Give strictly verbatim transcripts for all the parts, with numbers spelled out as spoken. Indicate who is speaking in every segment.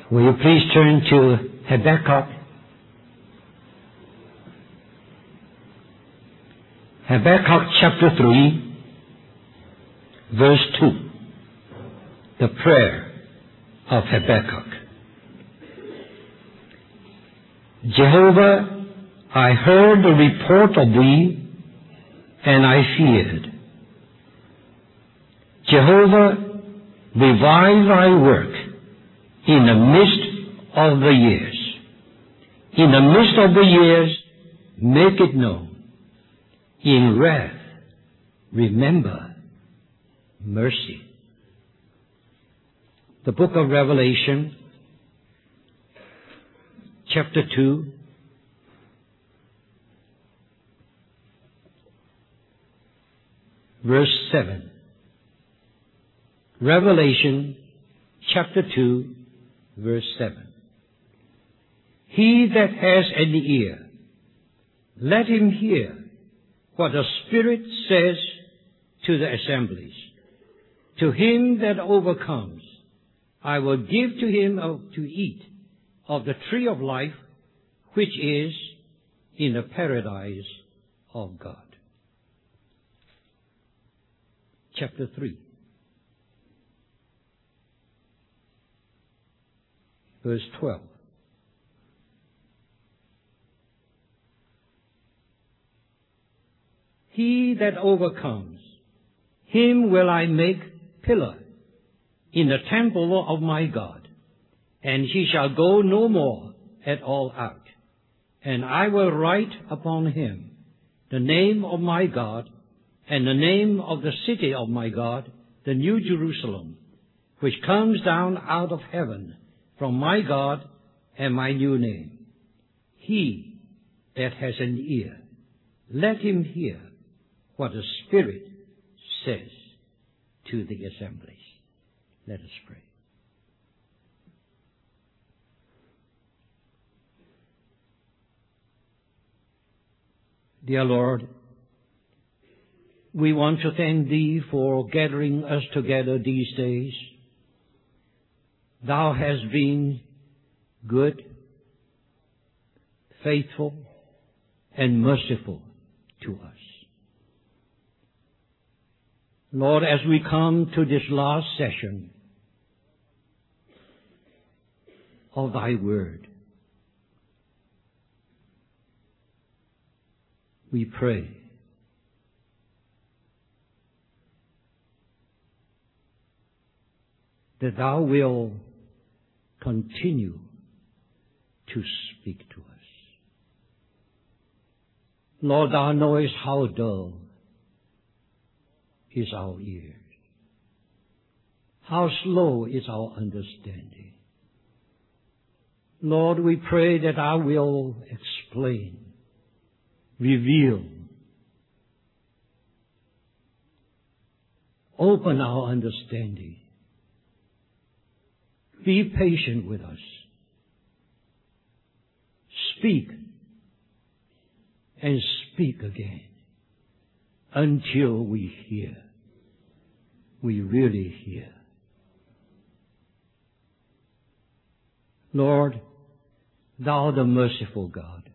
Speaker 1: Will you please turn to Habakkuk? Habakkuk chapter three, verse two. The prayer of Habakkuk. Jehovah, I heard the report of thee, and I feared. Jehovah, revive thy work in the midst of the years. In the midst of the years, make it known. In wrath, remember mercy. The book of Revelation, chapter two, verse seven. Revelation, chapter two, verse seven. He that has an ear, let him hear what the Spirit says to the assemblies. To him that overcomes, I will give to him of, to eat of the tree of life, which is in the paradise of God. Chapter three, verse twelve. He that overcomes, him will I make pillar in the temple of my God, and he shall go no more at all out. And I will write upon him the name of my God, and the name of the city of my God, the New Jerusalem, which comes down out of heaven from my God, and my new name. He that has an ear, let him hear what the Spirit says to the assemblies. Let us pray. Dear Lord, we want to thank Thee for gathering us together these days. Thou hast been good, faithful, and merciful to us. Lord, as we come to this last session of Thy Word, we pray that Thou will continue to speak to us. Lord, Thou knowest how dull is our ears. How slow is our understanding. Lord, we pray that I will explain, reveal, open our understanding. Be patient with us. Speak and speak again until we hear. We really hear. Lord, Thou the merciful God,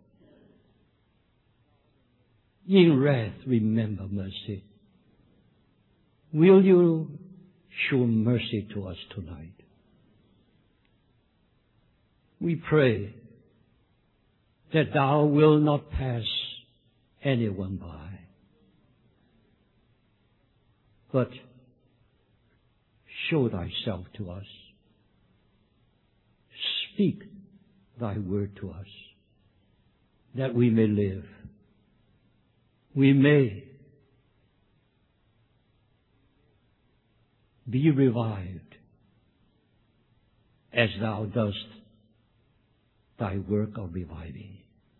Speaker 1: in wrath remember mercy. Will You show mercy to us tonight? We pray that Thou will not pass anyone by, but show Thyself to us. Speak Thy word to us, that we may live. We may be revived as Thou dost Thy work of reviving.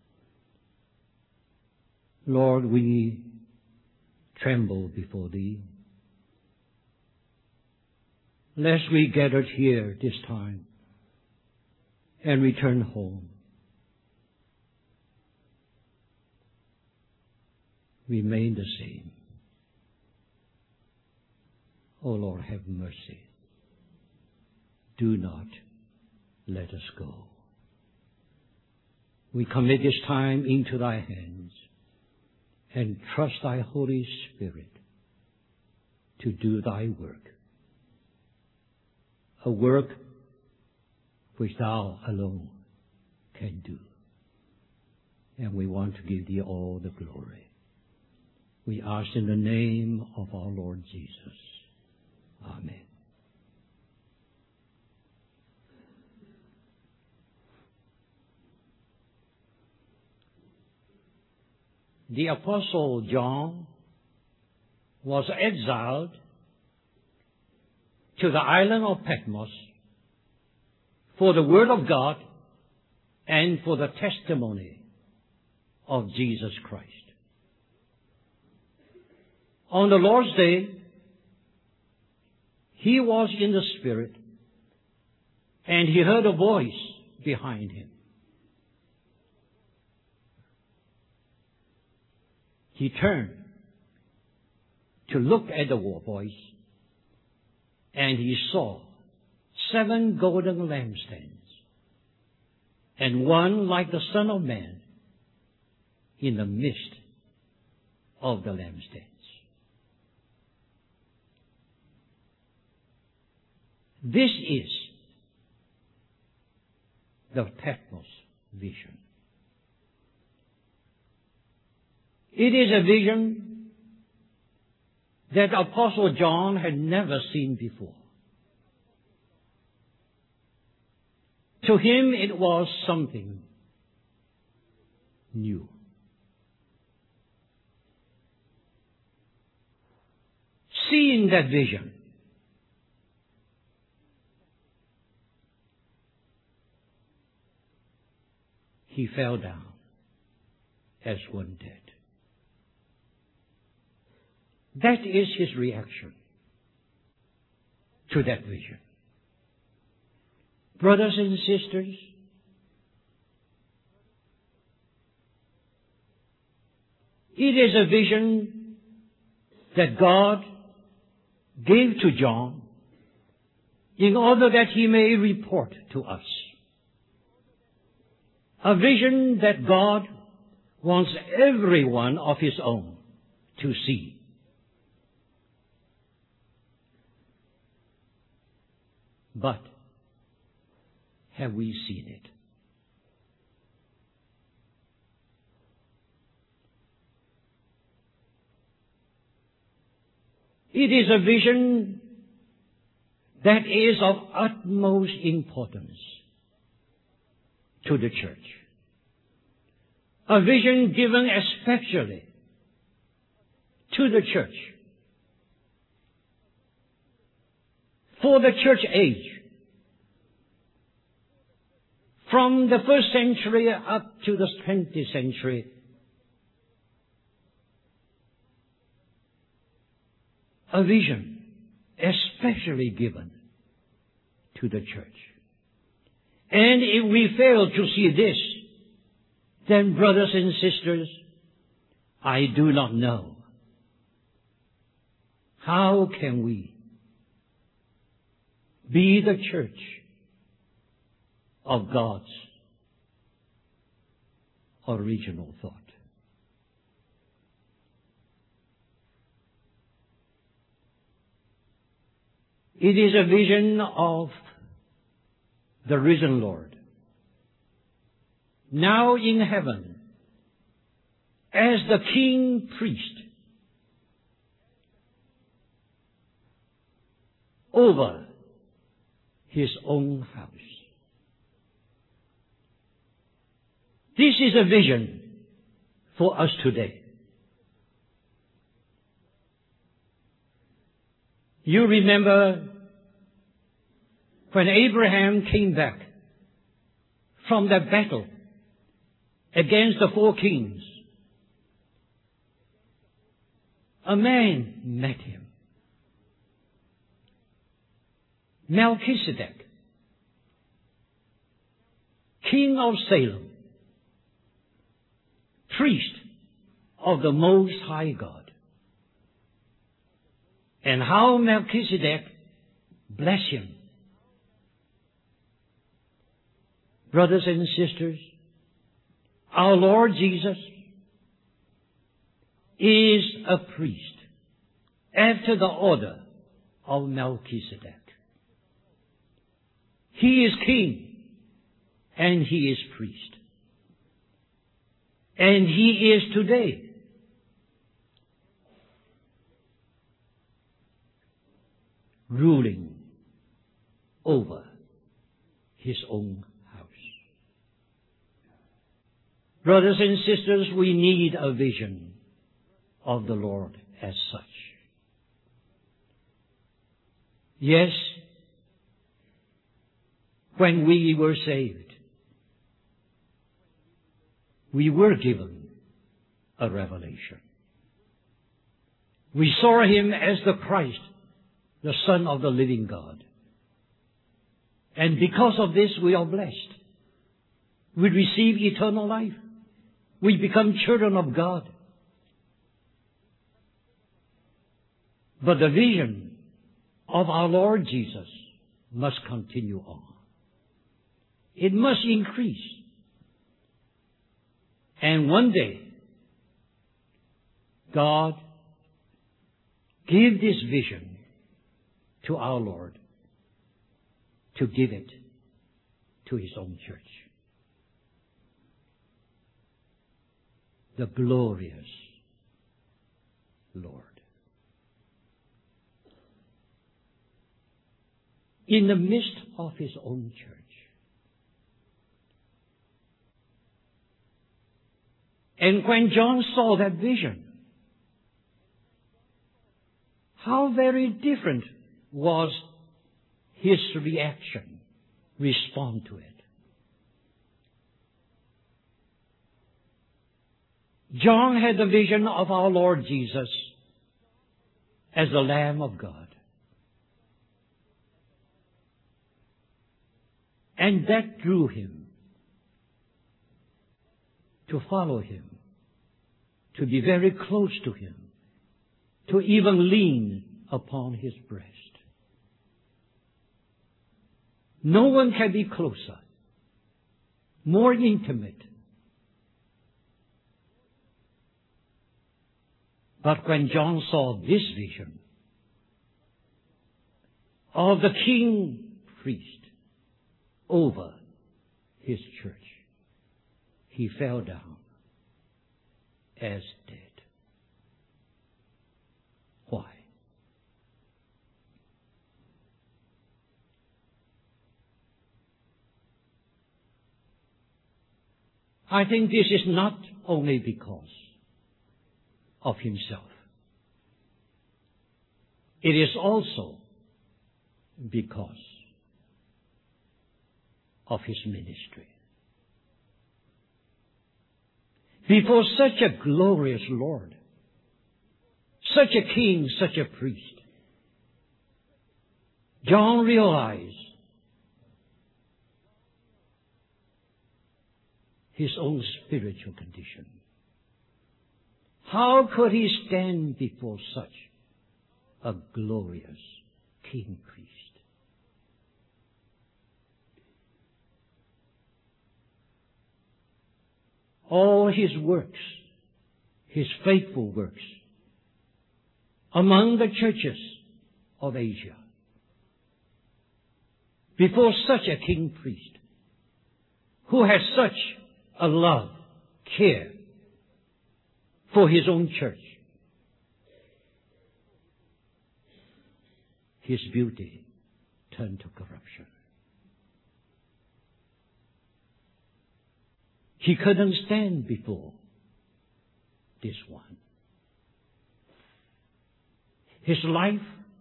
Speaker 1: Lord, we tremble before Thee, lest we gathered here this time and return home. Remain the same. O Lord, have mercy. Do not let us go. We commit this time into thy hands and trust thy Holy Spirit to do thy work, a work which thou alone can do. And we want to give thee all the glory. We ask in the name of our Lord Jesus. Amen. The Apostle John was exiled to the island of Patmos for the Word of God and for the testimony of Jesus Christ. On the Lord's Day, he was in the Spirit, and he heard a voice behind him. He turned to look at the voice, and he saw seven golden lampstands, and one like the Son of Man in the midst of the lampstands. This is the Patmos vision. It is a vision that Apostle John had never seen before. To him it was something new. Seeing that vision, he fell down as one dead. That is his reaction to that vision. Brothers and sisters, it is a vision that God gave to John in order that he may report to us. A vision that God wants every one of his own to see. But have we seen it? It is a vision that is of utmost importance to the church. A vision given especially to the church, for the church age, from the first century up to the twentieth century. A vision especially given to the church. And if we fail to see this, then brothers and sisters, I do not know. How can we be the church of God's original thought? It is a vision of the risen Lord, now in heaven, as the king priest over his own house. This is a vision for us today. You remember when Abraham came back from the battle against the four kings, a man met him, Melchizedek, king of Salem, priest of the Most High God. And how Melchizedek blessed him Brothers and sisters, our Lord Jesus is a priest after the order of Melchizedek. He is king and he is priest. And he is today ruling over his own house. Brothers and sisters, we need a vision of the Lord as such. Yes, when we were saved, we were given a revelation. We saw him as the Christ, the Son of the living God. And because of this, we are blessed. We receive eternal life. We become children of God. But the vision of our Lord Jesus must continue on. It must increase. And one day, God gave this vision to our Lord to give it to his own church. The glorious Lord. In the midst of his own church. And when John saw that vision, how very different was his reaction, respond to it. John had the vision of our Lord Jesus as the Lamb of God. And that drew him to follow him, to be very close to him, to even lean upon his breast. No one can be closer, more intimate. But when John saw this vision of the king priest over his church, he fell down as dead. Why? I think this is not only because of himself. It is also because of his ministry. Before such a glorious Lord, such a king, such a priest, John realized his own spiritual condition. How could he stand before such a glorious king priest? All his works, his faithful works, among the churches of Asia, before such a king priest, who has such a love, care for his own church, his beauty turned to corruption. He couldn't stand before this one. His life,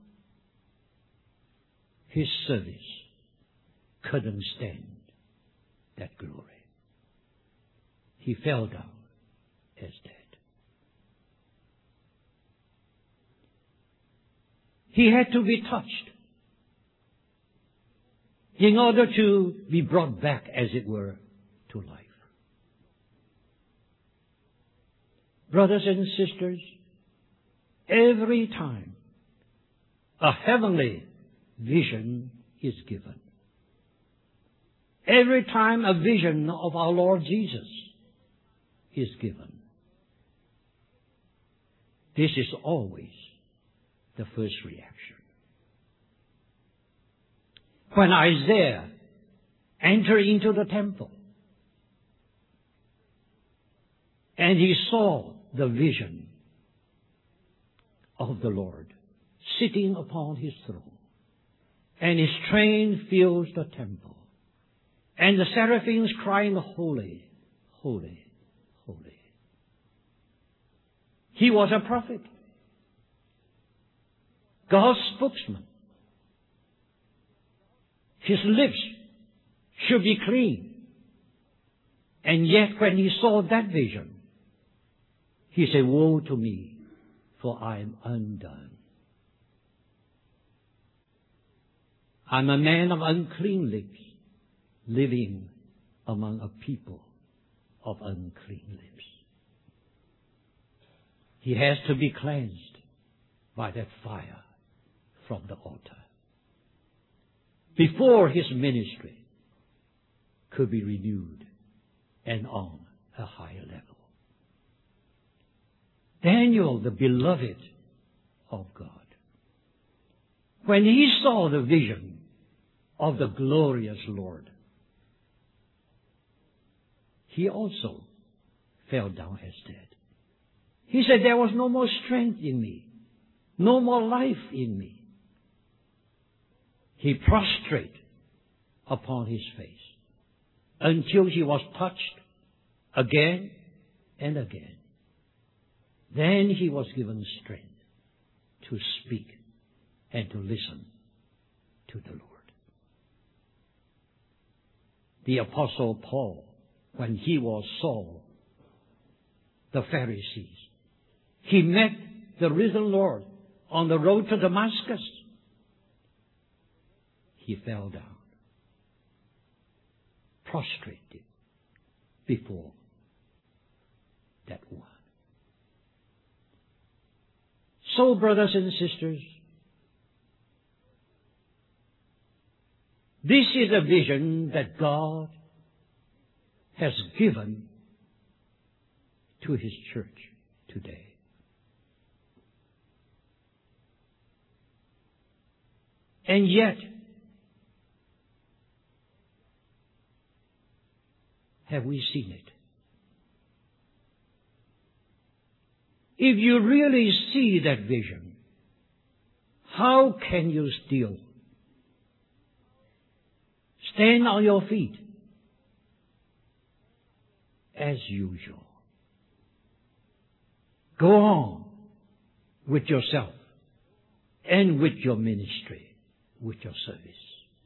Speaker 1: his service couldn't stand that glory. He fell down as dead. He had to be touched in order to be brought back, as it were, to life. Brothers and sisters, every time a heavenly vision is given, every time a vision of our Lord Jesus is given, this is always the first reaction. When Isaiah entered into the temple and he saw the vision of the Lord sitting upon his throne, and his train fills the temple, and the seraphims crying, "Holy, holy, holy." He was a prophet, God's spokesman. His lips should be clean. And yet when he saw that vision, he said, "Woe to me, for I am undone. I'm a man of unclean lips, living among a people of unclean lips." He has to be cleansed by that fire from the altar before his ministry could be renewed and on a higher level. Daniel, the beloved of God, when he saw the vision of the glorious Lord, he also fell down as dead. He said, "There was no more strength in me, no more life in me." He prostrated upon his face until he was touched again and again. Then he was given strength to speak and to listen to the Lord. The Apostle Paul, when he was Saul, the Pharisees, he met the risen Lord on the road to Damascus. He fell down, prostrated before that one. So, brothers and sisters, this is a vision that God has given to His church today. And yet, have we seen it? If you really see that vision, how can you still stand on your feet as usual? Go on with yourself and with your ministry, with your service.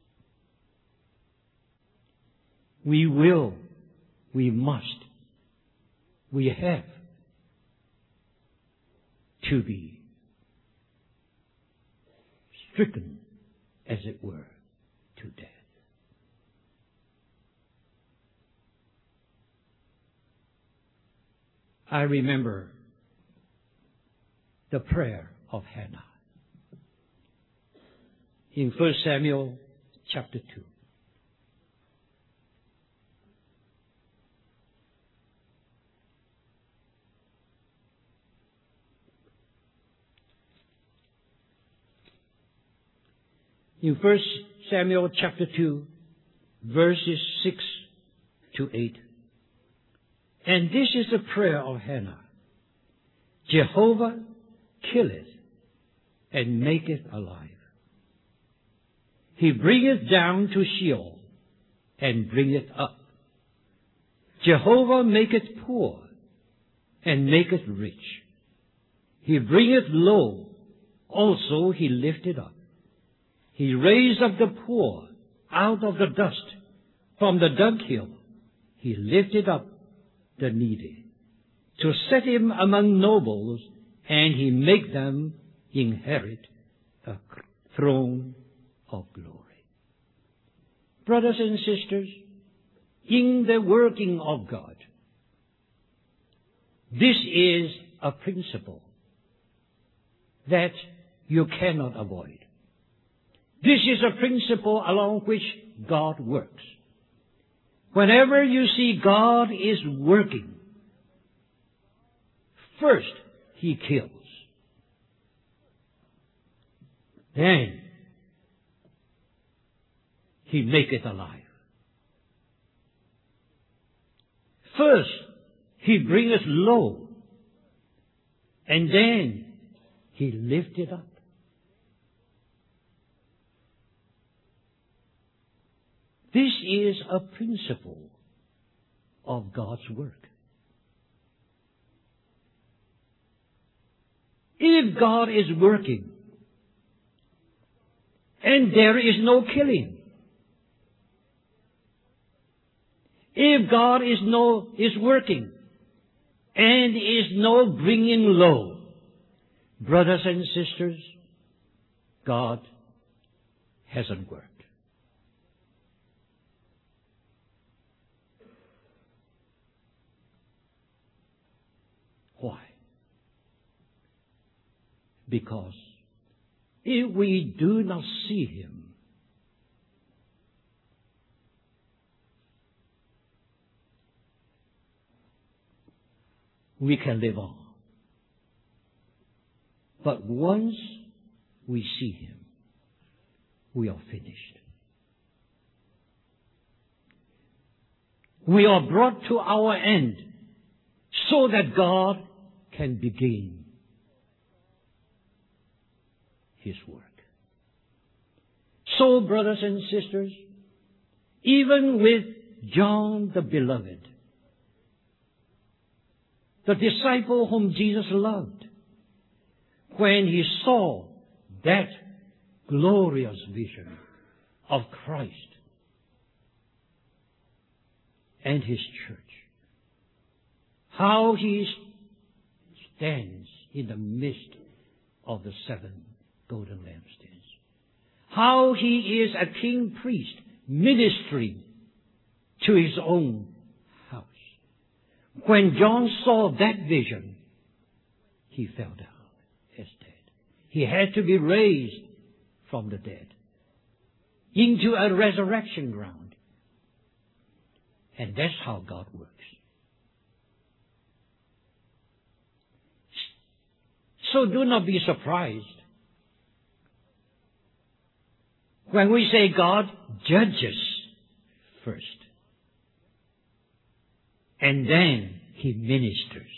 Speaker 1: We will, we must, we have to be stricken, as it were, to death. I remember the prayer of Hannah in First Samuel chapter two. In First Samuel chapter two, verses six to eight. And this is the prayer of Hannah. Jehovah killeth and maketh alive. He bringeth down to Sheol and bringeth up. Jehovah maketh poor and maketh rich. He bringeth low, also he lifteth up. He raised up the poor out of the dust, from the dunghill. He lifted up the needy, to set him among nobles, and he make them inherit a throne of glory. Brothers and sisters, in the working of God, this is a principle that you cannot avoid. This is a principle along which God works. Whenever you see God is working, first He kills. Then He maketh alive. First He bringeth low, and then He lifted up. This is a principle of God's work. If God is working, and there is no killing, if God is no is working, and is no bringing low, brothers and sisters, God hasn't worked. Why? Because if we do not see Him, we can live on. But once we see Him, we are finished. We are brought to our end so that God can begin His work. So, brothers and sisters, even with John the Beloved, the disciple whom Jesus loved, when he saw that glorious vision of Christ and His church, how He stands in the midst of the seven golden lampstands, how He is a king priest ministering to His own house. When John saw that vision, he fell down as dead. He had to be raised from the dead into a resurrection ground. And that's how God works. So do not be surprised when we say God judges first, and then He ministers.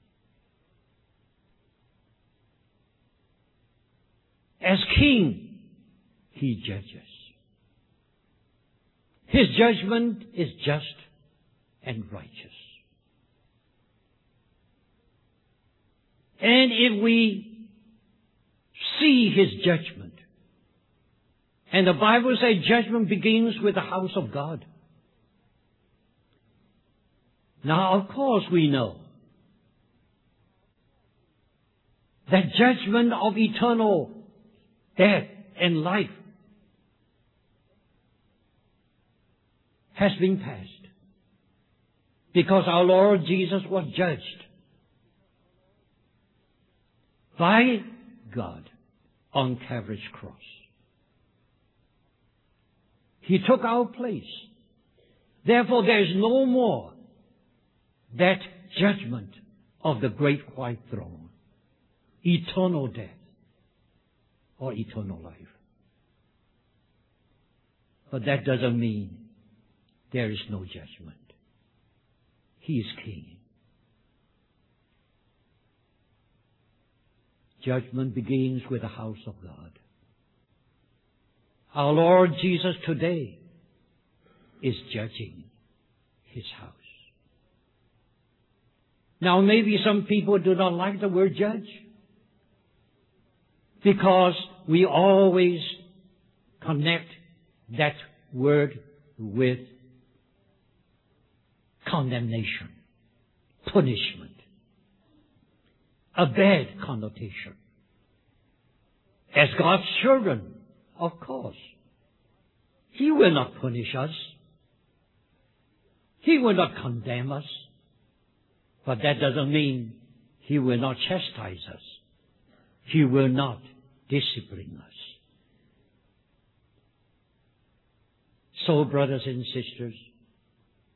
Speaker 1: As king, He judges. His judgment is just and righteous. And if we see His judgment, and the Bible says judgment begins with the house of God. Now, of course, we know that judgment of eternal death and life has been passed, because our Lord Jesus was judged by God on Calvary's cross. He took our place. Therefore, there is no more that judgment of the great white throne, eternal death or eternal life. But that doesn't mean there is no judgment. He is king. Judgment begins with the house of God. Our Lord Jesus today is judging His house. Now, maybe some people do not like the word judge, because we always connect that word with condemnation, punishment, a bad connotation. As God's children, of course, He will not punish us. He will not condemn us. But that doesn't mean He will not chastise us. He will not discipline us. So, brothers and sisters,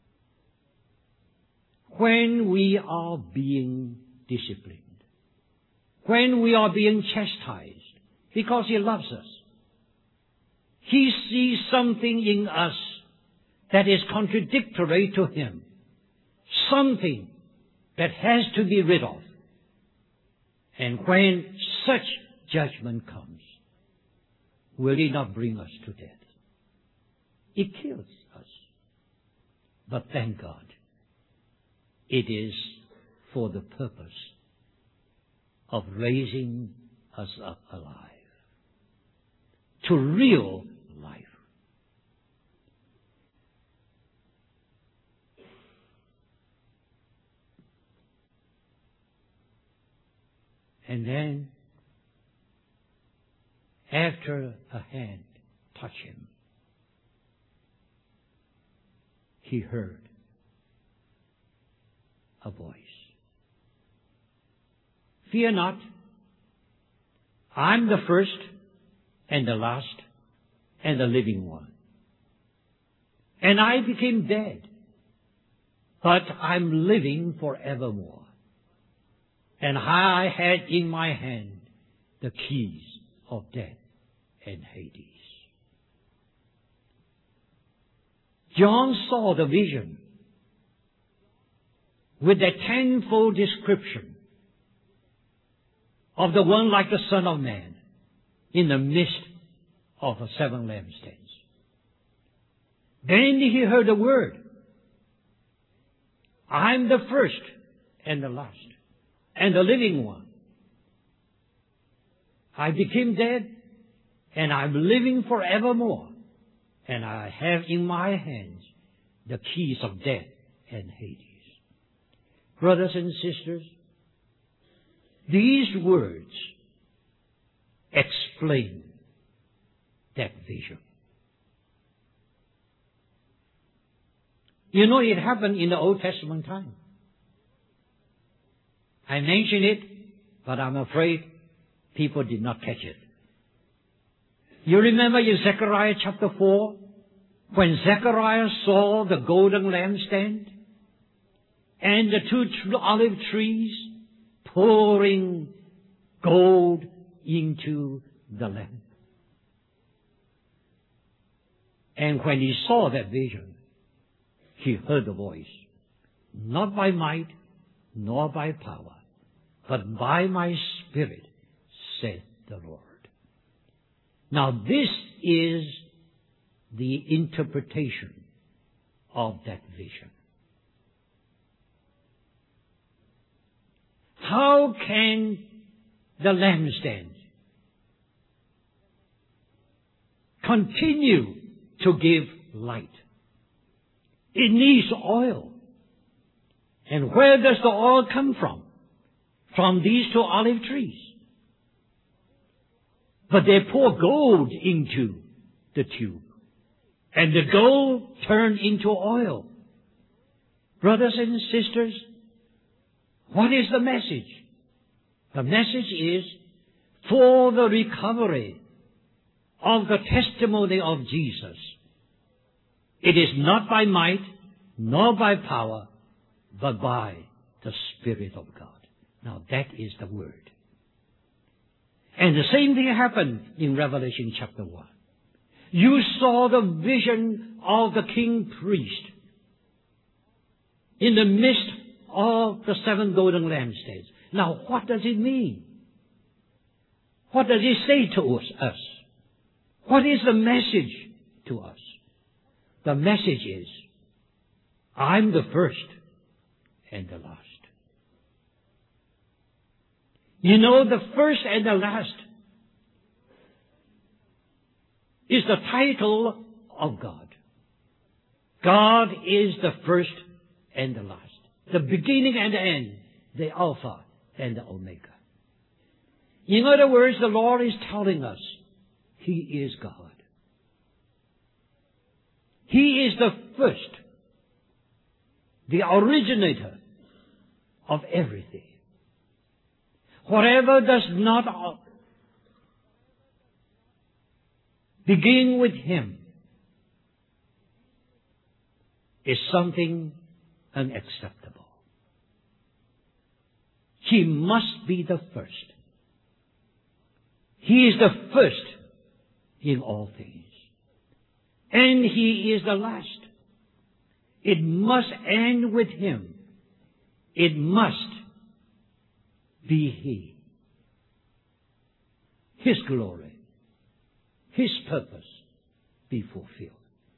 Speaker 1: when we are being disciplined, when we are being chastised, because He loves us. He sees something in us that is contradictory to Him, something that has to be rid of. And when such judgment comes, will He not bring us to death? It kills us. But thank God, it is for the purpose of raising us up alive to real life. And then, after a hand touched him, he heard a voice. Fear not, I'm the first and the last and the living one. And I became dead, but I'm living forevermore. And I had in my hand the keys of death and Hades. John saw the vision with that tenfold description of the one like the Son of Man in the midst of the seven lampstands. Then he heard the word, I'm the first and the last and the living one. I became dead and I'm living forevermore. And I have in my hands the keys of death and Hades. Brothers and sisters, these words explain that vision. You know, it happened in the Old Testament time. I mention it, but I'm afraid people did not catch it. You remember in Zechariah chapter four, when Zechariah saw the golden lampstand and the two olive trees pouring gold into the lamp. And when he saw that vision, he heard the voice, not by might, nor by power, but by my Spirit, said the Lord. Now this is the interpretation of that vision. How can the lampstand continue to give light? It needs oil. And where does the oil come from? From these two olive trees. But they pour gold into the tube. And the gold turned into oil. Brothers and sisters, what is the message? The message is for the recovery of the testimony of Jesus. It is not by might, nor by power, but by the Spirit of God. Now that is the word. And the same thing happened in Revelation chapter one. You saw the vision of the king priest in the midst of the seven golden lampstands. Now what does it mean? What does it say to us? What is the message to us? The message is, I'm the first and the last. You know, the first and the last is the title of God. God is the first and the last. The beginning and the end. The Alpha and the Omega. In other words, the Lord is telling us He is God. He is the first, the originator of everything. Whatever does not begin with Him is something unacceptable. He must be the first. He is the first in all things. And He is the last. It must end with Him. It must be He. His glory, His purpose be fulfilled.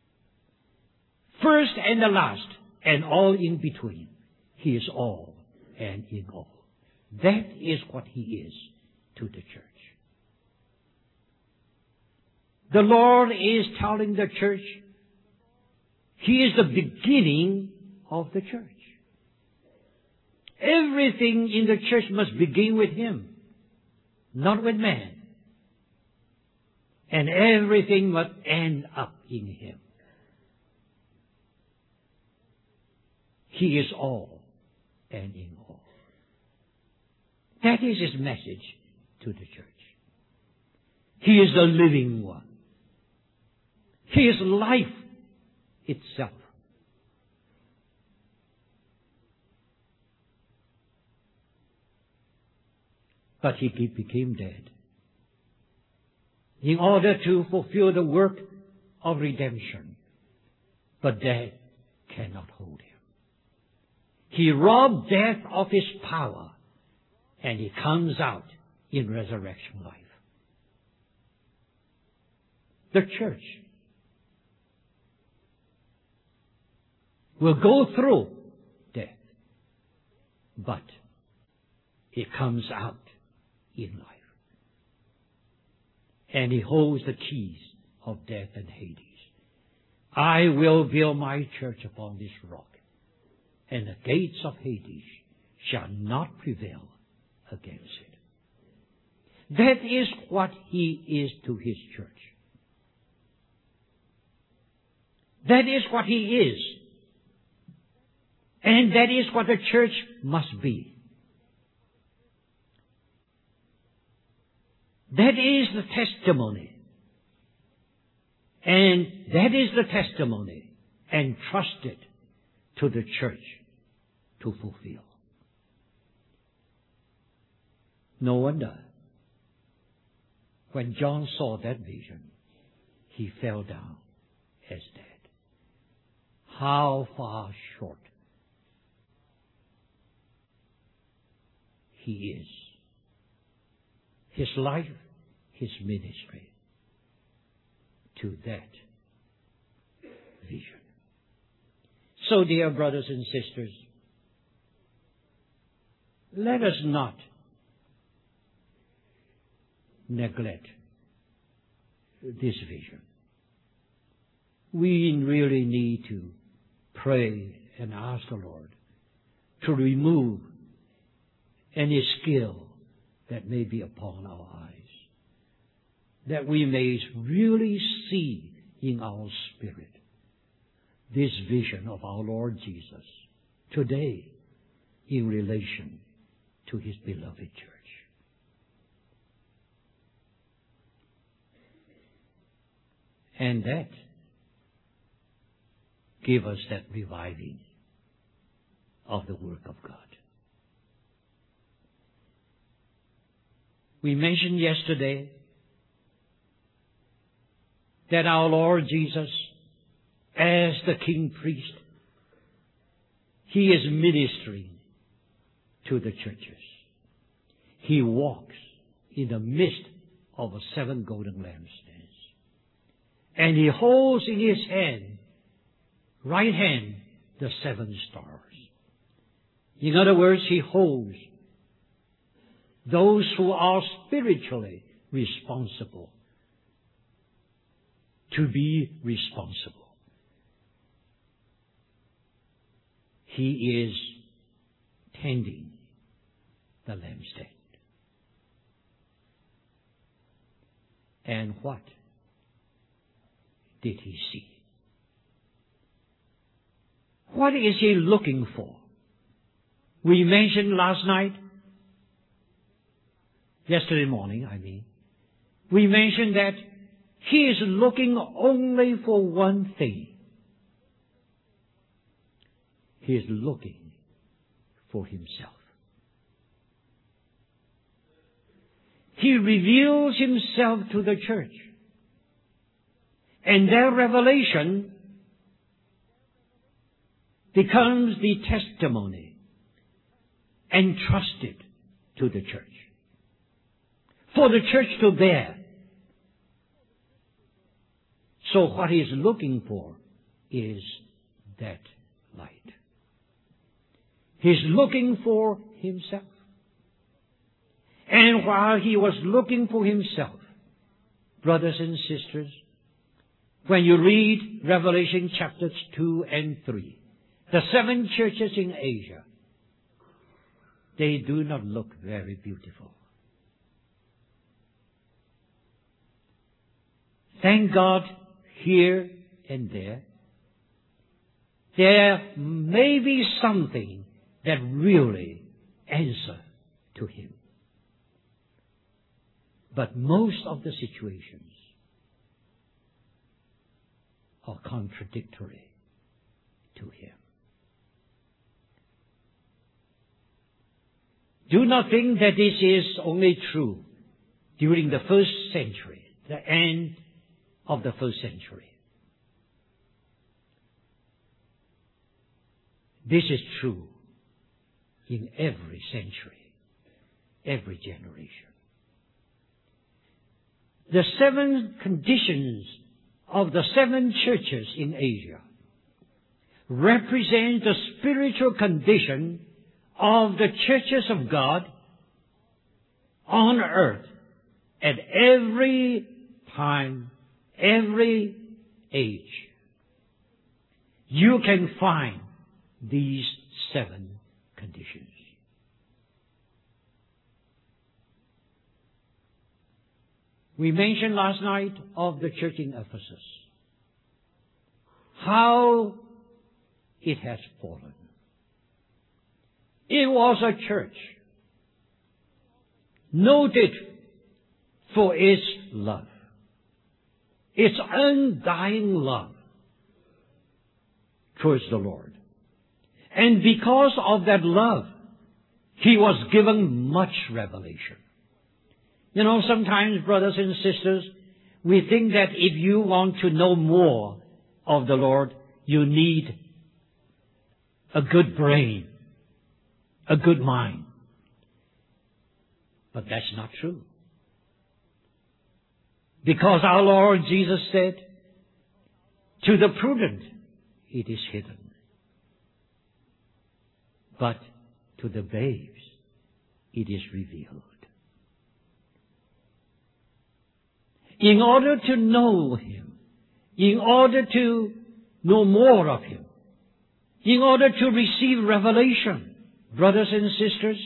Speaker 1: First and the last, and all in between. He is all and in all. That is what He is to the church. The Lord is telling the church, He is the beginning of the church. Everything in the church must begin with Him, not with man. And everything must end up in Him. He is all and in all. That is His message to the church. He is the living one. He is life itself. But He became dead in order to fulfill the work of redemption. But death cannot hold Him. He robbed death of its power, and He comes out in resurrection life. The church will go through death, but it comes out in life. And He holds the keys of death and Hades. I will build my church upon this rock, and the gates of Hades shall not prevail against it. That is what He is to His church. That is what He is. And that is what the church must be. That is the testimony. And that is the testimony entrusted to the church to fulfill. No wonder when John saw that vision, he fell down as dead. How far short He is. His life, His ministry, to that vision. So, dear brothers and sisters, let us not neglect this vision. We really need to pray and ask the Lord to remove any skill that may be upon our eyes, that we may really see in our spirit this vision of our Lord Jesus today in relation to His beloved church. And that give us that reviving of the work of God. We mentioned yesterday that our Lord Jesus, as the King Priest, He is ministering to the churches. He walks in the midst of the seven golden lampstands. And He holds in His hand, right hand, the seven stars. In other words, He holds those who are spiritually responsible to be responsible. He is tending the lampstand. And what did He see? What is He looking for? We mentioned last night, yesterday morning, I mean, we mentioned that He is looking only for one thing. He is looking for Himself. He reveals Himself to the church. And their revelation becomes the testimony entrusted to the church, for the church to bear. So what He is looking for is that light. He's looking for Himself. And while He was looking for Himself, brothers and sisters, when you read Revelation chapters two and three, the seven churches in Asia, they do not look very beautiful. Thank God, here and there, there may be something that really answers to Him. But most of the situations are contradictory to Him. Do not think that this is only true during the first century, the end of the first century. This is true in every century, every generation. The seven conditions of the seven churches in Asia represent the spiritual condition of the churches of God on earth at every time, every age. You can find these seven conditions. We mentioned last night of the church in Ephesus, how it has fallen. It was a church noted for its love, its undying love towards the Lord. And because of that love, he was given much revelation. You know, sometimes, brothers and sisters, we think that if you want to know more of the Lord, you need a good brain, a good mind. But that's not true. Because our Lord Jesus said, to the prudent it is hidden, but to the babes it is revealed. In order to know Him, in order to know more of Him, in order to receive revelation, brothers and sisters,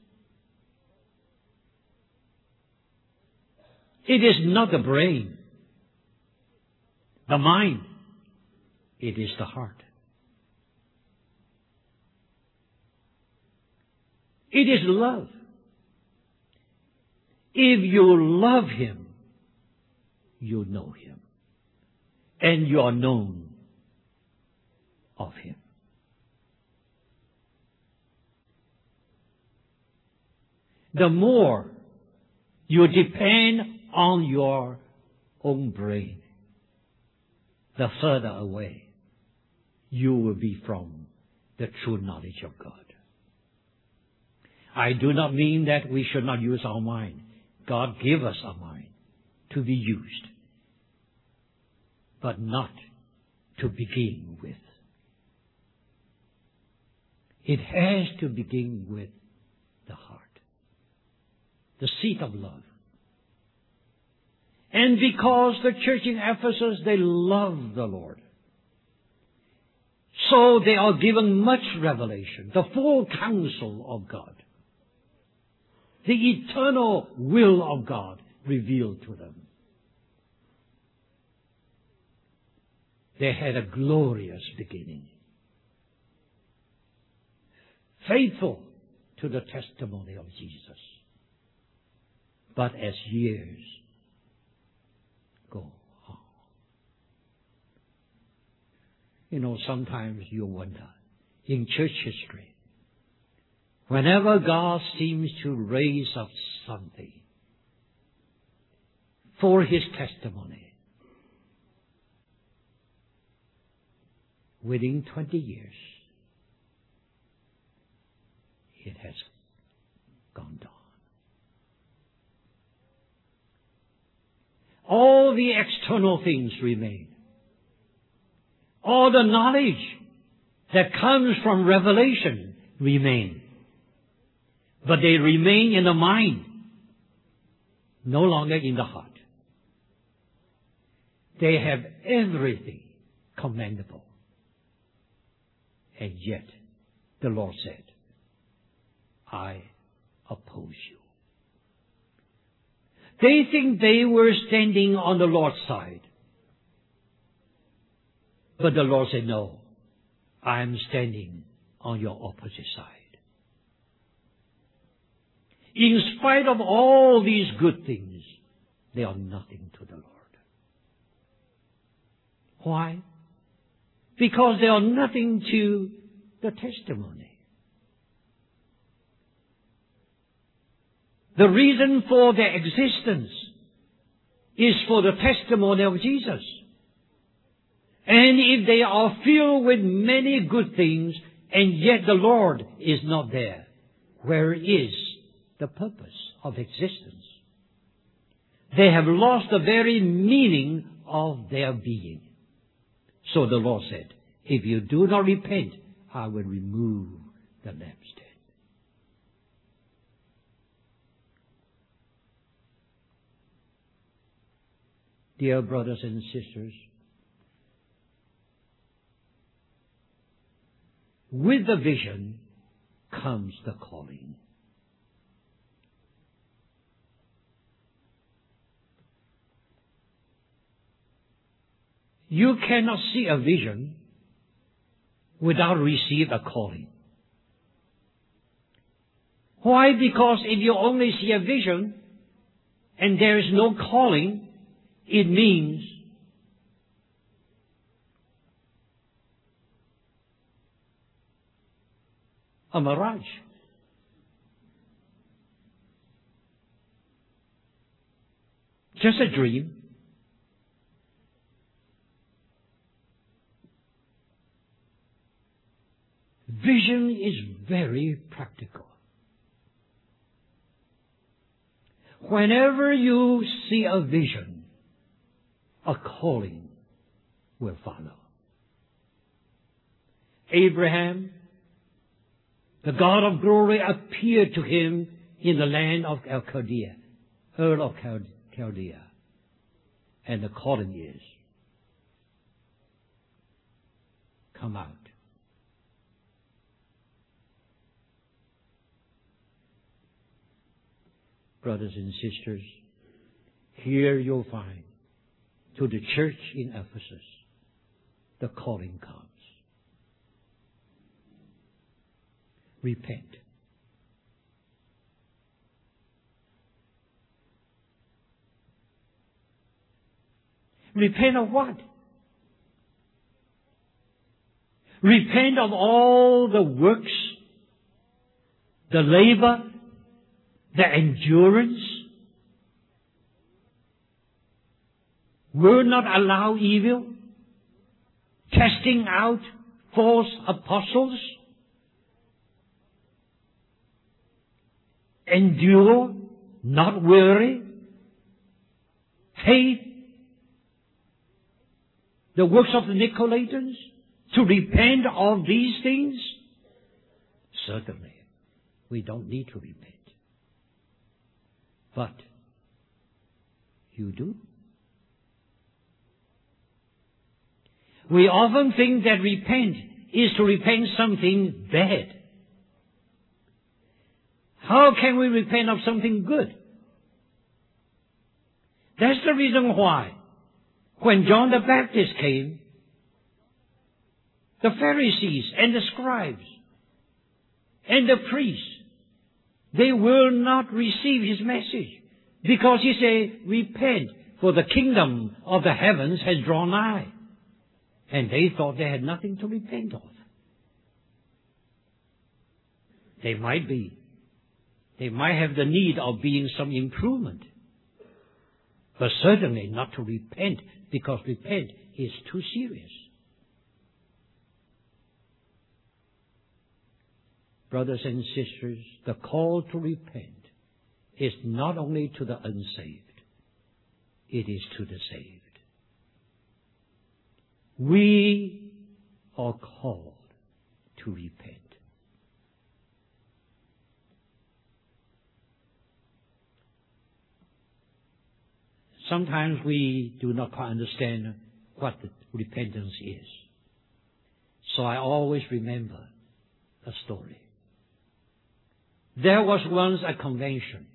Speaker 1: it is not the brain, the mind, it is the heart. It is love. If you love Him, you know Him, and you are known of Him. The more you depend on your own brain, the further away you will be from the true knowledge of God. I do not mean that we should not use our mind. God gave us a mind to be used, but not to begin with. It has to begin with the heart, the seat of love. And because the church in Ephesus, they love the Lord, so they are given much revelation, the full counsel of God, the eternal will of God revealed to them. They had a glorious beginning, faithful to the testimony of Jesus. But as years go on, you know, sometimes you wonder, in church history, whenever God seems to raise up something for His testimony. Within twenty years, it has gone down. All the external things remain. All the knowledge that comes from revelation remain. But they remain in the mind, no longer in the heart. They have everything commendable. And yet, the Lord said, I oppose you. They think they were standing on the Lord's side. But the Lord said, no, I am standing on your opposite side. In spite of all these good things, they are nothing to the Lord. Why? Because they are nothing to the testimony. The reason for their existence is for the testimony of Jesus. And if they are filled with many good things, and yet the Lord is not there, where is the purpose of existence? They have lost the very meaning of their being. So the Lord said, if you do not repent, I will remove the lampstand. Dear brothers and sisters, with the vision comes the calling. You cannot see a vision without receiving a calling. Why? Because if you only see a vision and there is no calling, it means a mirage. Just a dream. Vision is very practical. Whenever you see a vision, a calling will follow. Abraham, the God of glory, appeared to him in the land of Chaldea, Ur of Chaldea. And the calling is, come out. Brothers and sisters, here you'll find, to the church in Ephesus, the calling comes. Repent. Repent of what? Repent of all the works, the labor, the endurance. Will not allow evil, casting out false apostles, endure, not weary, hate the works of the Nicolaitans, to repent of these things? Certainly, we don't need to repent. But you do. We often think that repent is to repent something bad. How can we repent of something good? That's the reason why, when John the Baptist came, the Pharisees and the scribes and the priests, they will not receive his message, because he said, repent, for the kingdom of the heavens has drawn nigh. And they thought they had nothing to repent of. They might be. They might have the need of being some improvement. but certainly not to repent, because repent is too serious. Brothers and sisters, the call to repent is not only to the unsaved, it is to the saved. We are called to repent. Sometimes we do not quite understand what repentance is. So I always remember a story. There was once a convention.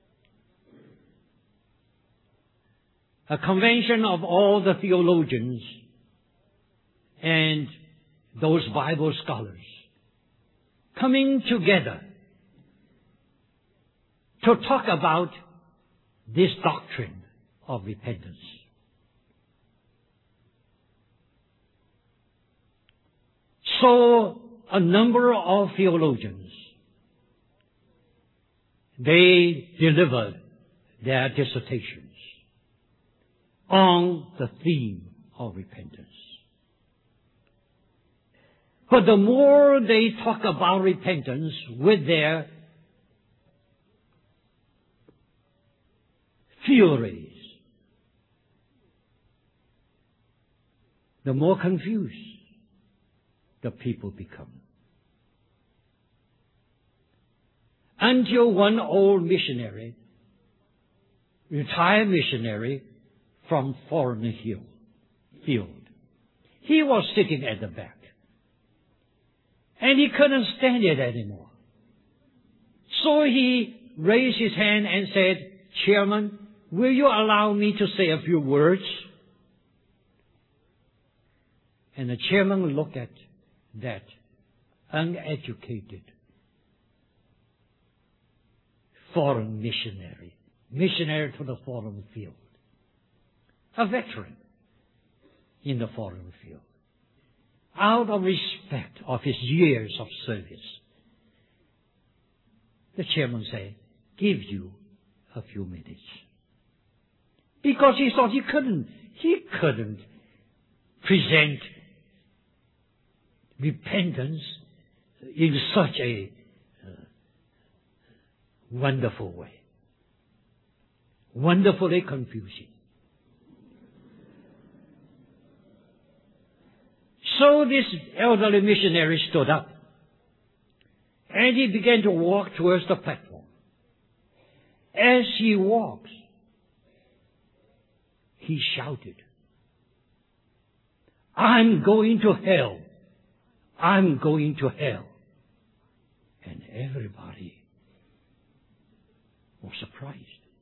Speaker 1: A convention of all the theologians and those Bible scholars coming together to talk about this doctrine of repentance. So a number of theologians, they delivered their dissertations on the theme of repentance. But the more they talk about repentance with their theories, the more confused the people become. Until one old missionary, retired missionary from Foreign Hill Field, he was sitting at the back, and he couldn't stand it anymore. So he raised his hand and said, "Chairman, will you allow me to say a few words?" And the chairman looked at that uneducated foreign missionary, missionary to the foreign field, a veteran in the foreign field. Out of respect of his years of service, the chairman said, "Give you a few minutes." Because he thought he couldn't, he couldn't present repentance in such a uh, wonderful way. Wonderfully confusing. So this elderly missionary stood up, and he began to walk towards the platform. As he walks, he shouted, "I'm going to hell. I'm going to hell." And everybody was surprised.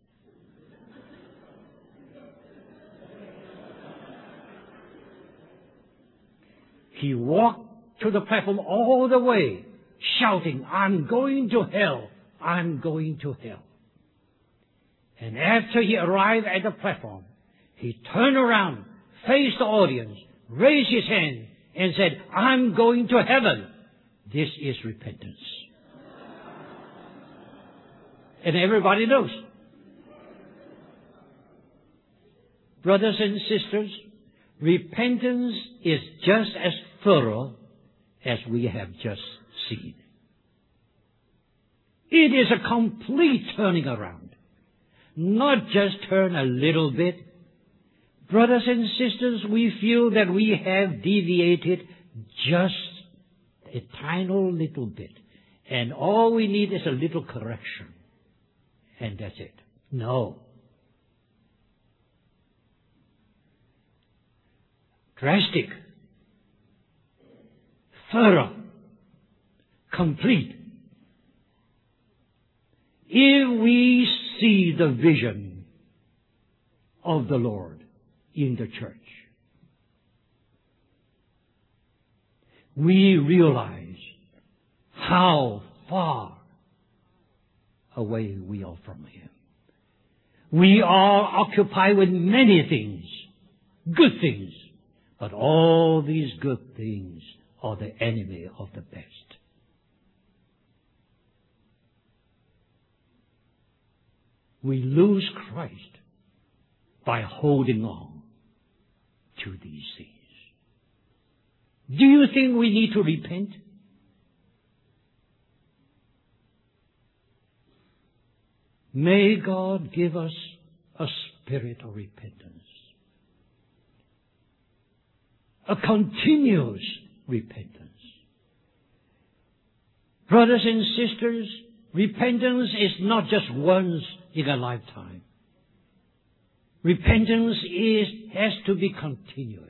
Speaker 1: He walked to the platform all the way, shouting, "I'm going to hell. I'm going to hell." And after he arrived at the platform, he turned around, faced the audience, raised his hand, and said, "I'm going to heaven." This is repentance. And everybody knows. Brothers and sisters, repentance is just as thorough as we have just seen. It is a complete turning around. Not just turn a little bit. Brothers and sisters, we feel that we have deviated just a tiny little bit, and all we need is a little correction, and that's it. No. Drastic, thorough, complete. If we see the vision of the Lord in the church, we realize how far away we are from Him. We are occupied with many things, good things, but all these good things are the enemy of the best. We lose Christ by holding on to these things. Do you think we need to repent? May God give us a spirit of repentance, a continuous repentance. Brothers and sisters, repentance is not just once in a lifetime. Repentance is, has to be continuous.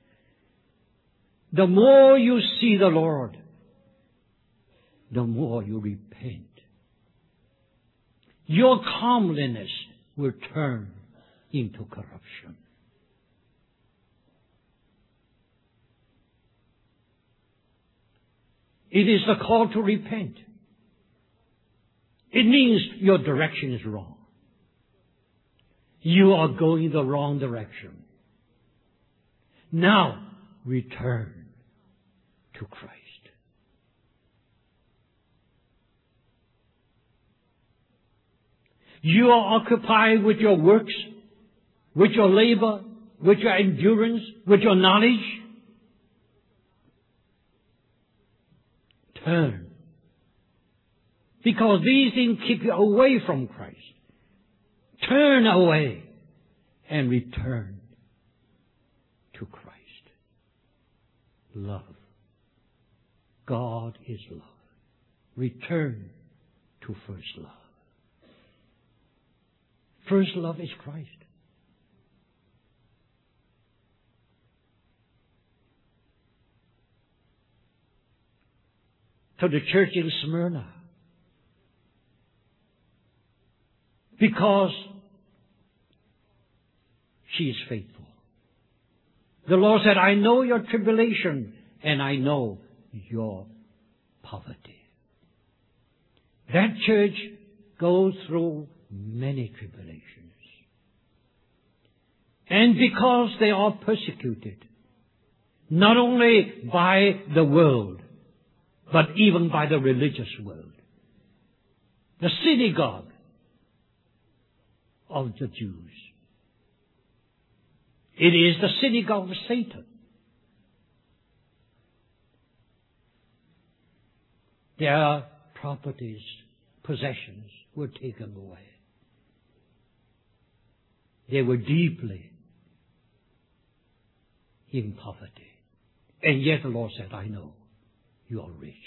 Speaker 1: The more you see the Lord, the more you repent. Your calmliness will turn into corruption. It is the call to repent. It means your direction is wrong. You are going the wrong direction. Now, return to Christ. You are occupied with your works, with your labor, with your endurance, with your knowledge. Turn. Because these things keep you away from Christ. Turn away and return to Christ. Love. God is love. Return to first love. First love is Christ. To the church in Smyrna, because she is faithful. The Lord said, I know your tribulation and I know your poverty. That church goes through many tribulations. And because they are persecuted, not only by the world, but even by the religious world, the synagogue of the Jews. It is the synagogue of Satan. Their properties, possessions were taken away. They were deeply in poverty. And yet the Lord said, I know you are rich.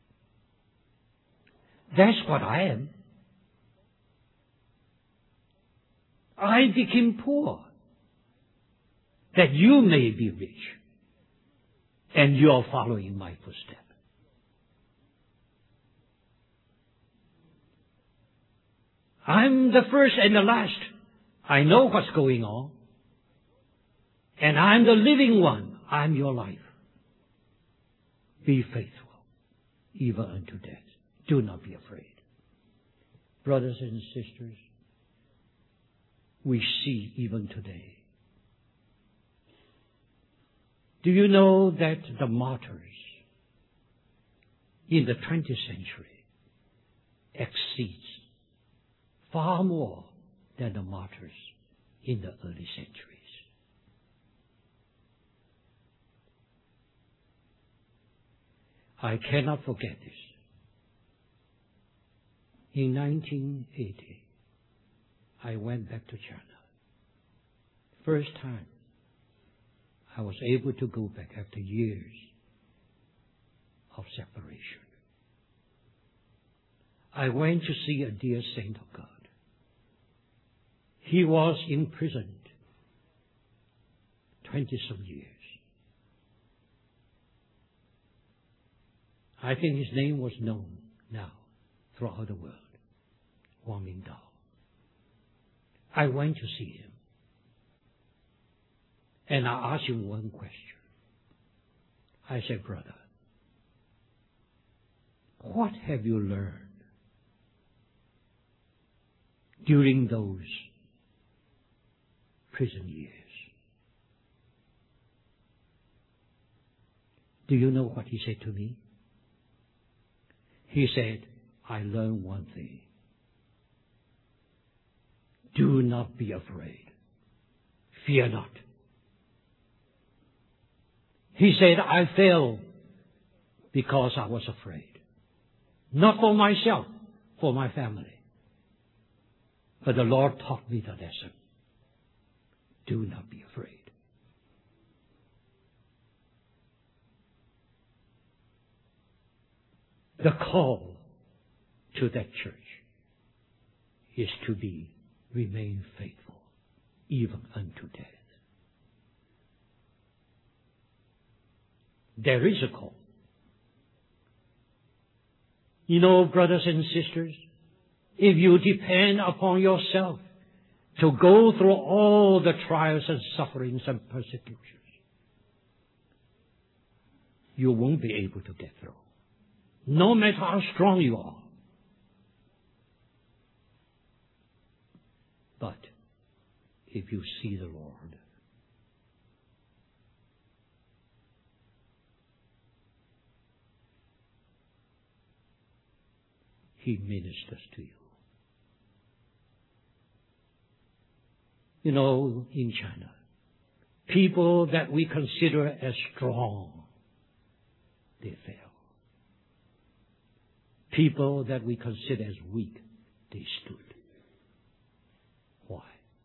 Speaker 1: That's what I am. I became poor, that you may be rich, and you are following my footsteps. I'm the first and the last. I know what's going on. And I'm the living one. I'm your life. Be faithful, even unto death. Do not be afraid. Brothers and sisters, we see even today. Do you know that the martyrs in the twentieth century exceeds far more than the martyrs in the early centuries? I cannot forget this. In nineteen eighty, I went back to China. First time I was able to go back after years of separation. I went to see a dear saint of God. He was imprisoned twenty-some years. I think his name was known now throughout the world. Wang Mingdao. I went to see him. And I asked him one question. I said, brother, what have you learned during those prison years? Do you know what he said to me? He said, I learned one thing. Do not be afraid. fear not. He said, I fell because I was afraid. Not for myself, for my family. But the Lord taught me the lesson. Do not be afraid. The call to that church is to be, remain faithful, even unto death. There is a call. You know, brothers and sisters, if you depend upon yourself to go through all the trials and sufferings and persecutions, you won't be able to get through, no matter how strong you are. But if you see the Lord, He ministers to you. You know, in China, people that we consider as strong, they fail. People that we consider as weak, they stood. Why?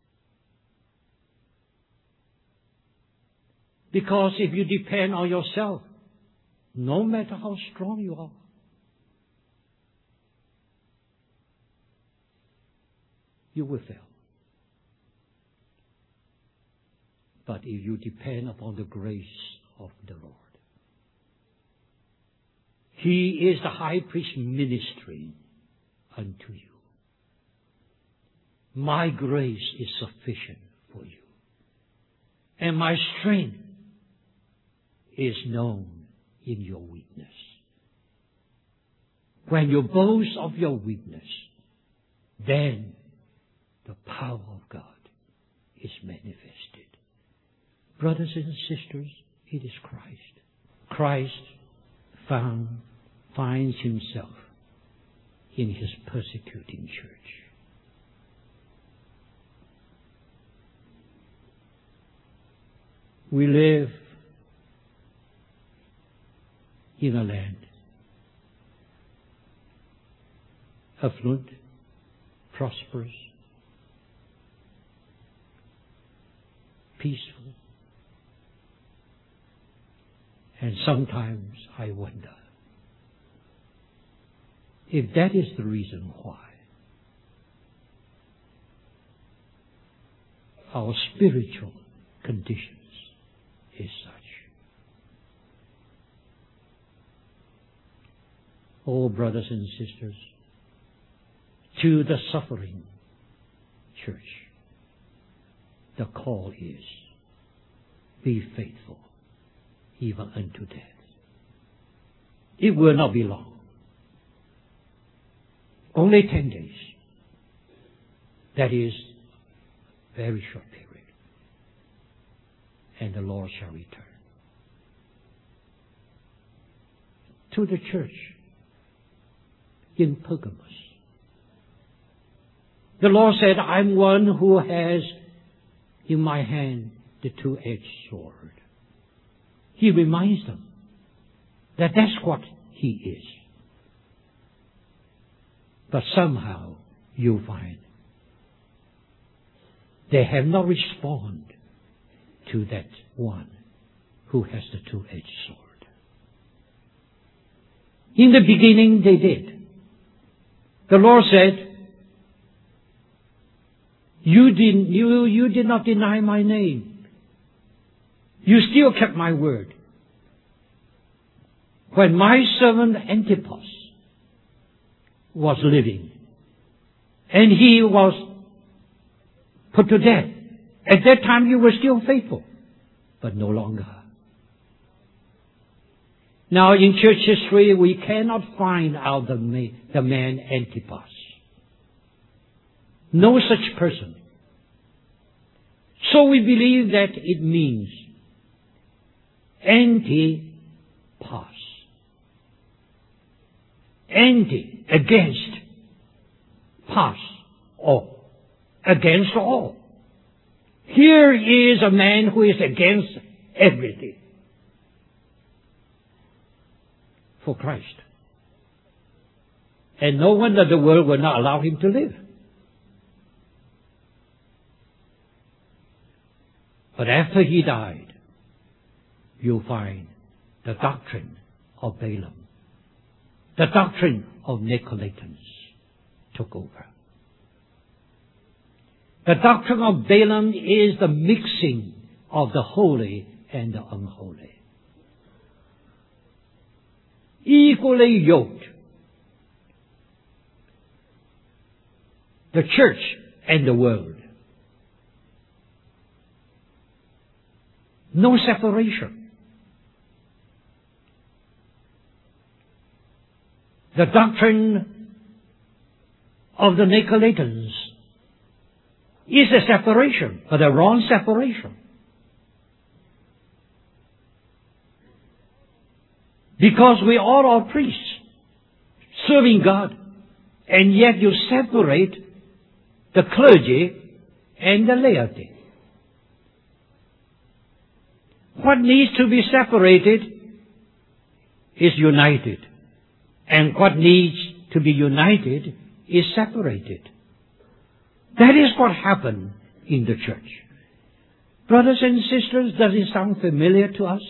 Speaker 1: Because if you depend on yourself, no matter how strong you are, you will fail. But if you depend upon the grace of the Lord, He is the high priest ministering unto you. My grace is sufficient for you, and my strength is known in your weakness. When you boast of your weakness, then the power of God is manifested. Brothers and sisters, it is Christ. Christ found, finds himself in his persecuting church. We live in a land affluent, prosperous, peaceful. And sometimes I wonder if that is the reason why our spiritual conditions is such. Oh, brothers and sisters, to the suffering church, the call is, be faithful even unto death. It will not be long. Only ten days. That is a very short period. And the Lord shall return. To the church in Pergamos, the Lord said, I'm one who has in my hand the two-edged sword. He reminds them that that's what He is. But somehow you find they have not responded to that one who has the two-edged sword. In the beginning they did. The Lord said, you did, you, you did not deny my name. You still kept my word. When my servant Antipas was living, and he was put to death, at that time you were still faithful, but no longer. Now in church history, we cannot find out the man, the man Antipas. No such person. So we believe that it means anti-pas. Anti, against, pas, all. Against all. Here is a man who is against everything for Christ. And no wonder the world will not allow him to live. But after he died, you'll find the doctrine of Balaam, the doctrine of Nicolaitans took over. The doctrine of Balaam is the mixing of the holy and the unholy. Equally yoked. The church and the world. No separation. The doctrine of the Nicolaitans is a separation, but a wrong separation. Because we all are priests, serving God, and yet you separate the clergy and the laity. What needs to be separated is united, and what needs to be united is separated. That is what happened in the church. Brothers and sisters, does it sound familiar to us?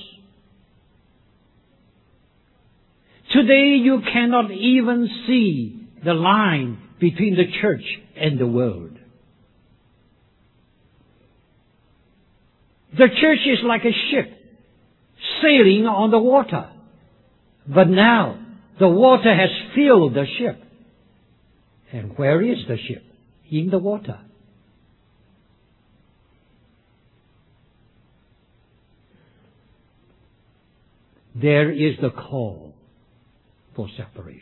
Speaker 1: Today you cannot even see the line between the church and the world. The church is like a ship sailing on the water. But now the water has filled the ship. And where is the ship? In the water. There is the call for separation.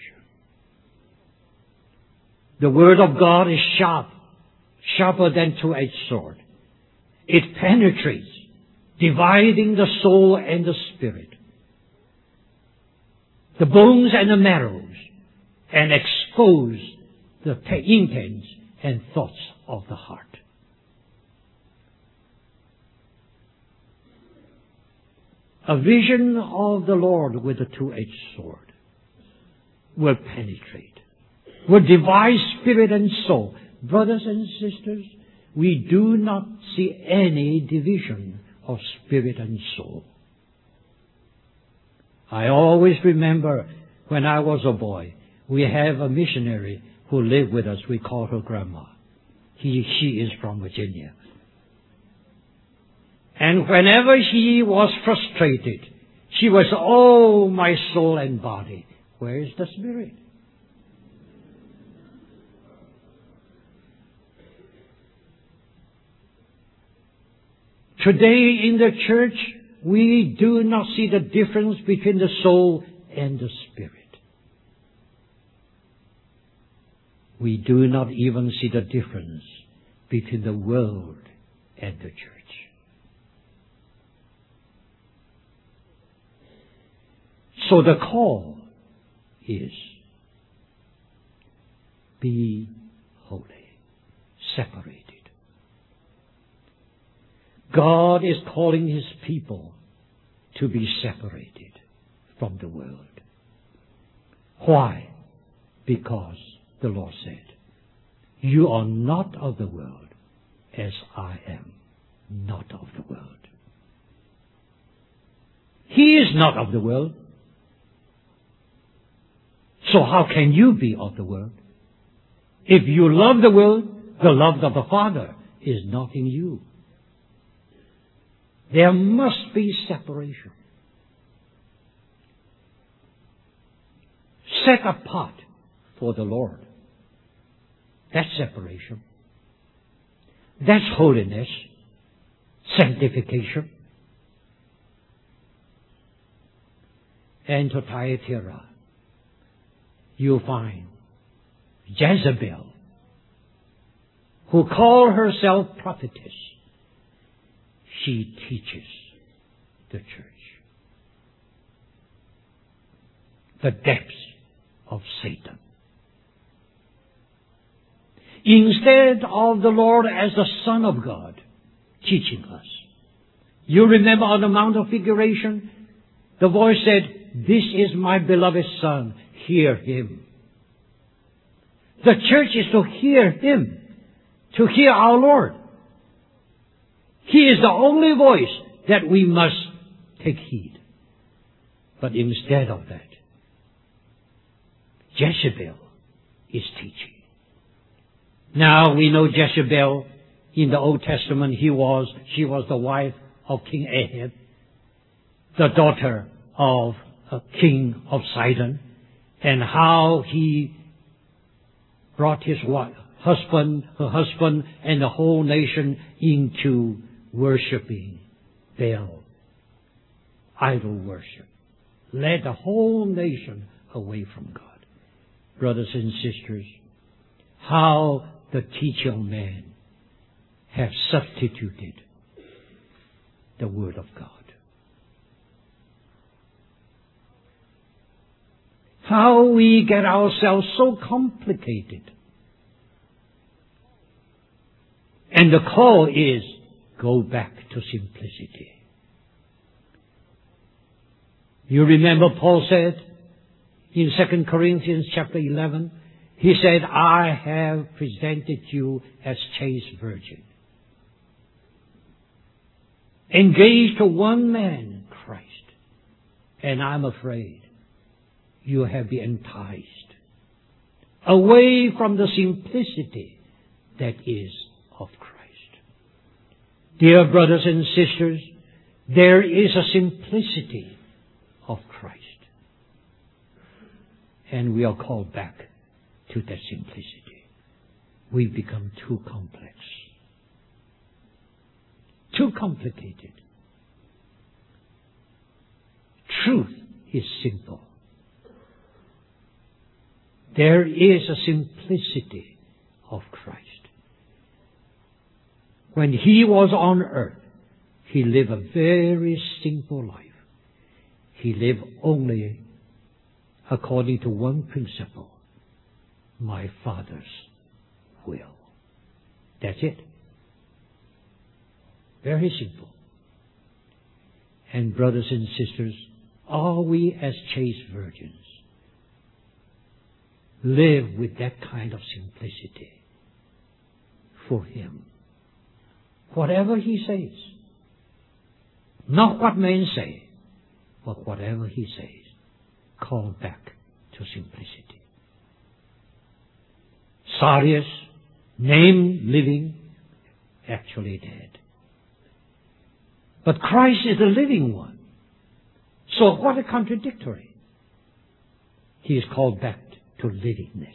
Speaker 1: The Word of God is sharp, sharper than two-edged sword. It penetrates, dividing the soul and the spirit, the bones and the marrows, and expose the intents and thoughts of the heart. A vision of the Lord with a two-edged sword will penetrate, will divide spirit and soul. Brothers and sisters, we do not see any division of spirit and soul. I always remember when I was a boy, we have a missionary who lived with us. We call her Grandma. He, she is from Virginia. And whenever she was frustrated, she was, oh, my soul and body. Where is the spirit? Today in the church, we do not see the difference between the soul and the spirit. We do not even see the difference between the world and the church. So the call is, be holy, separated. God is calling His people to be separated from the world. Why? Because the Lord said, you are not of the world as I am not of the world. He is not of the world. So how can you be of the world? If you love the world, the love of the Father is not in you. There must be separation. Set apart for the Lord. That's separation. That's holiness, sanctification. And to Thyatira, you'll find Jezebel, who called herself prophetess. She teaches the church the depths of Satan. Instead of the Lord as the Son of God, teaching us. You remember on the Mount of Figuration, the voice said, "This is my beloved Son, hear Him." The church is to hear Him, to hear our Lord. He is the only voice that we must take heed. But instead of that, Jezebel is teaching. Now we know Jezebel in the Old Testament. He was, she was the wife of King Ahab, the daughter of a king of Sidon, and how he brought his wife, husband, her husband, and the whole nation into worshiping Baal, idol worship, led the whole nation away from God. Brothers and sisters, how the teacher man have substituted the Word of God. How we get ourselves so complicated. And the call is, go back to simplicity. You remember Paul said in Second Corinthians chapter eleven, he said, "I have presented you as chaste virgin, engaged to one man, Christ, and I'm afraid you have been enticed away from the simplicity that is of Christ." Dear brothers and sisters, there is a simplicity of Christ. And we are called back to that simplicity. We become too complex, too complicated. Truth is simple. There is a simplicity of Christ. When He was on earth, He lived a very simple life. He lived only according to one principle: my Father's will. That's it. Very simple. And brothers and sisters, are we as chaste virgins live with that kind of simplicity for Him? Whatever He says, not what men say, but whatever He says, call back to simplicity. Sardis, named living, actually dead. But Christ is the living one. So what a contradictory. He is called back to livingness.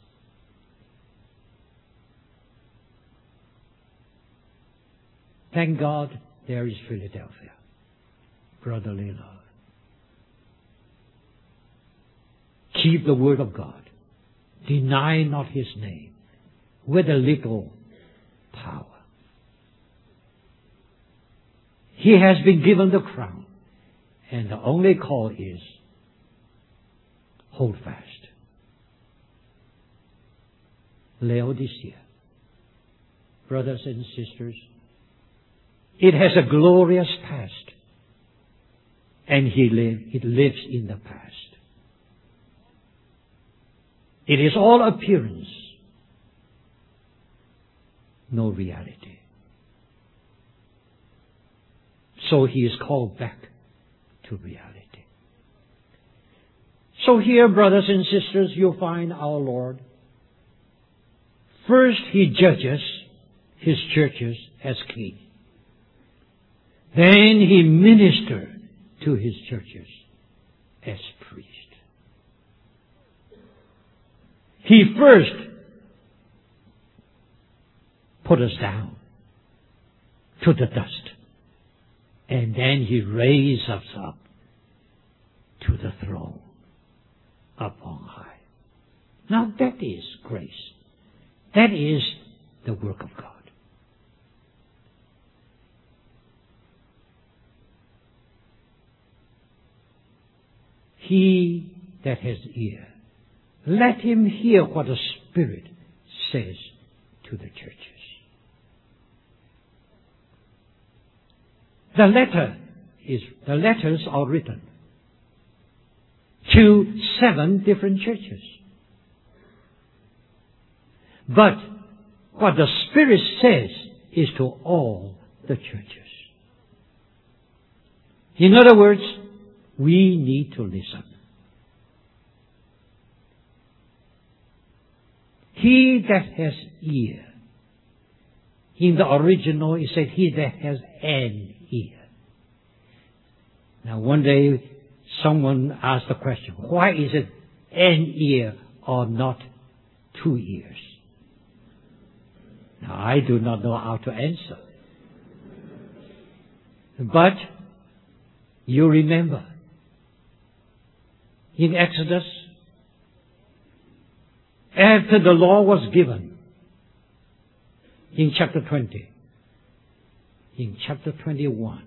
Speaker 1: Thank God there is Philadelphia. Brotherly love. Keep the word of God. Deny not His name with a little power. He has been given the crown, and the only call is hold fast. Laodicea, brothers and sisters, it has a glorious past, and he live, it lives in the past. It is all appearance, no reality. So he is called back to reality. So here, brothers and sisters, you'll find our Lord. First, He judges His churches as king. Then He ministered to His churches as priest. He first put us down to the dust, and then He raised us up to the throne up on high. Now that is grace. That is the work of God. He that has ear, let him hear what the Spirit says to the churches. The letter is, the letters are written to seven different churches. But what the Spirit says is to all the churches. In other words, we need to listen. He that has ear. In the original, it said, he that has an ear. Now, one day, someone asked the question, why is it an ear or not two ears? Now, I do not know how to answer. But, you remember, in Exodus, after the law was given, in chapter twenty, in chapter twenty-one,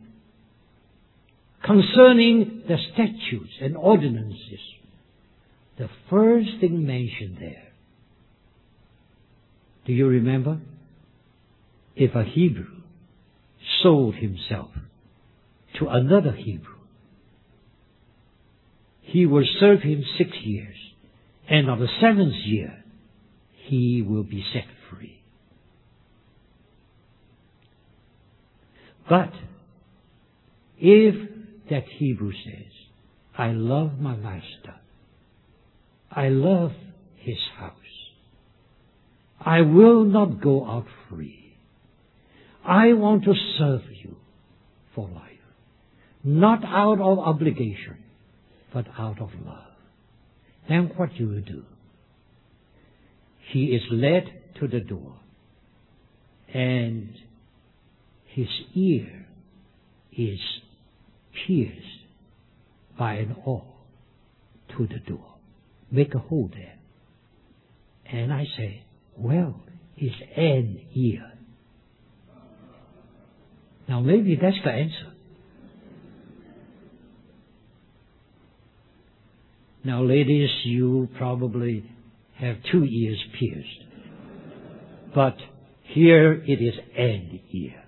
Speaker 1: concerning the statutes and ordinances, the first thing mentioned there, do you remember? If a Hebrew sold himself to another Hebrew, he will serve him six years, and on the seventh year, he will be set free. But if that Hebrew says, I love my master, I love his house, I will not go out free, I want to serve you for life, not out of obligation, but out of love, then what you will do? He is led to the door, and his ear is pierced by an awl to the door. Make a hole there. And I say, well, it's an ear. Now maybe that's the answer. Now ladies, you probably have two ears pierced. But here it is an ear.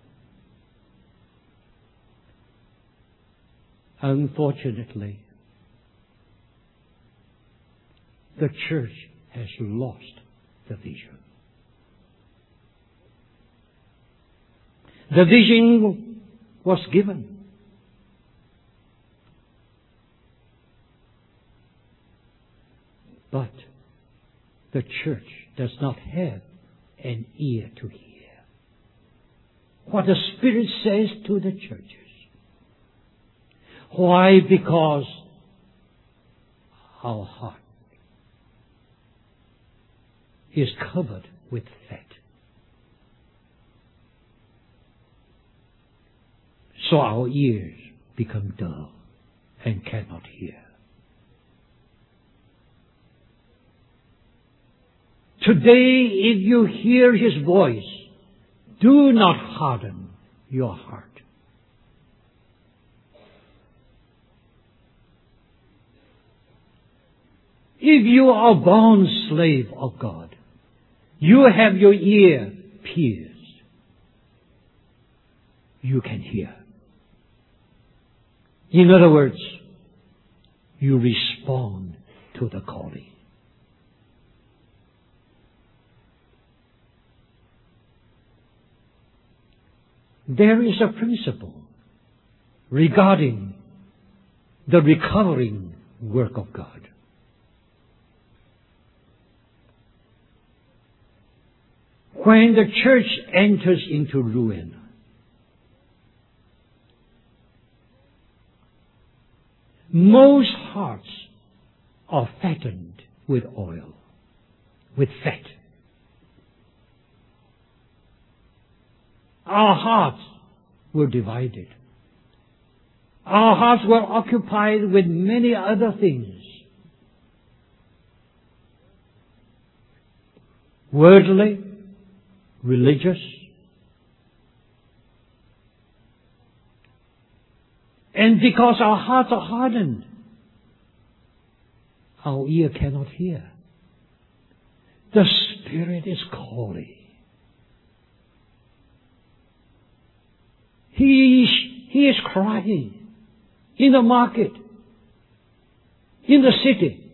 Speaker 1: Unfortunately, the church has lost the vision. The vision was given. But the church does not have an ear to hear what the Spirit says to the churches. Why? Because our heart is covered with fat. So our ears become dull and cannot hear. Today, if you hear His voice, do not harden your heart. If you are born slave of God, you have your ear pierced. You can hear. In other words, you respond to the calling. There is a principle regarding the recovering work of God. When the church enters into ruin, most hearts are fattened with oil, with fat. Our hearts were divided. Our hearts were occupied with many other things. Worldly, religious, and because our hearts are hardened, our ear cannot hear. The Spirit is calling. He He is crying in the market, in the city.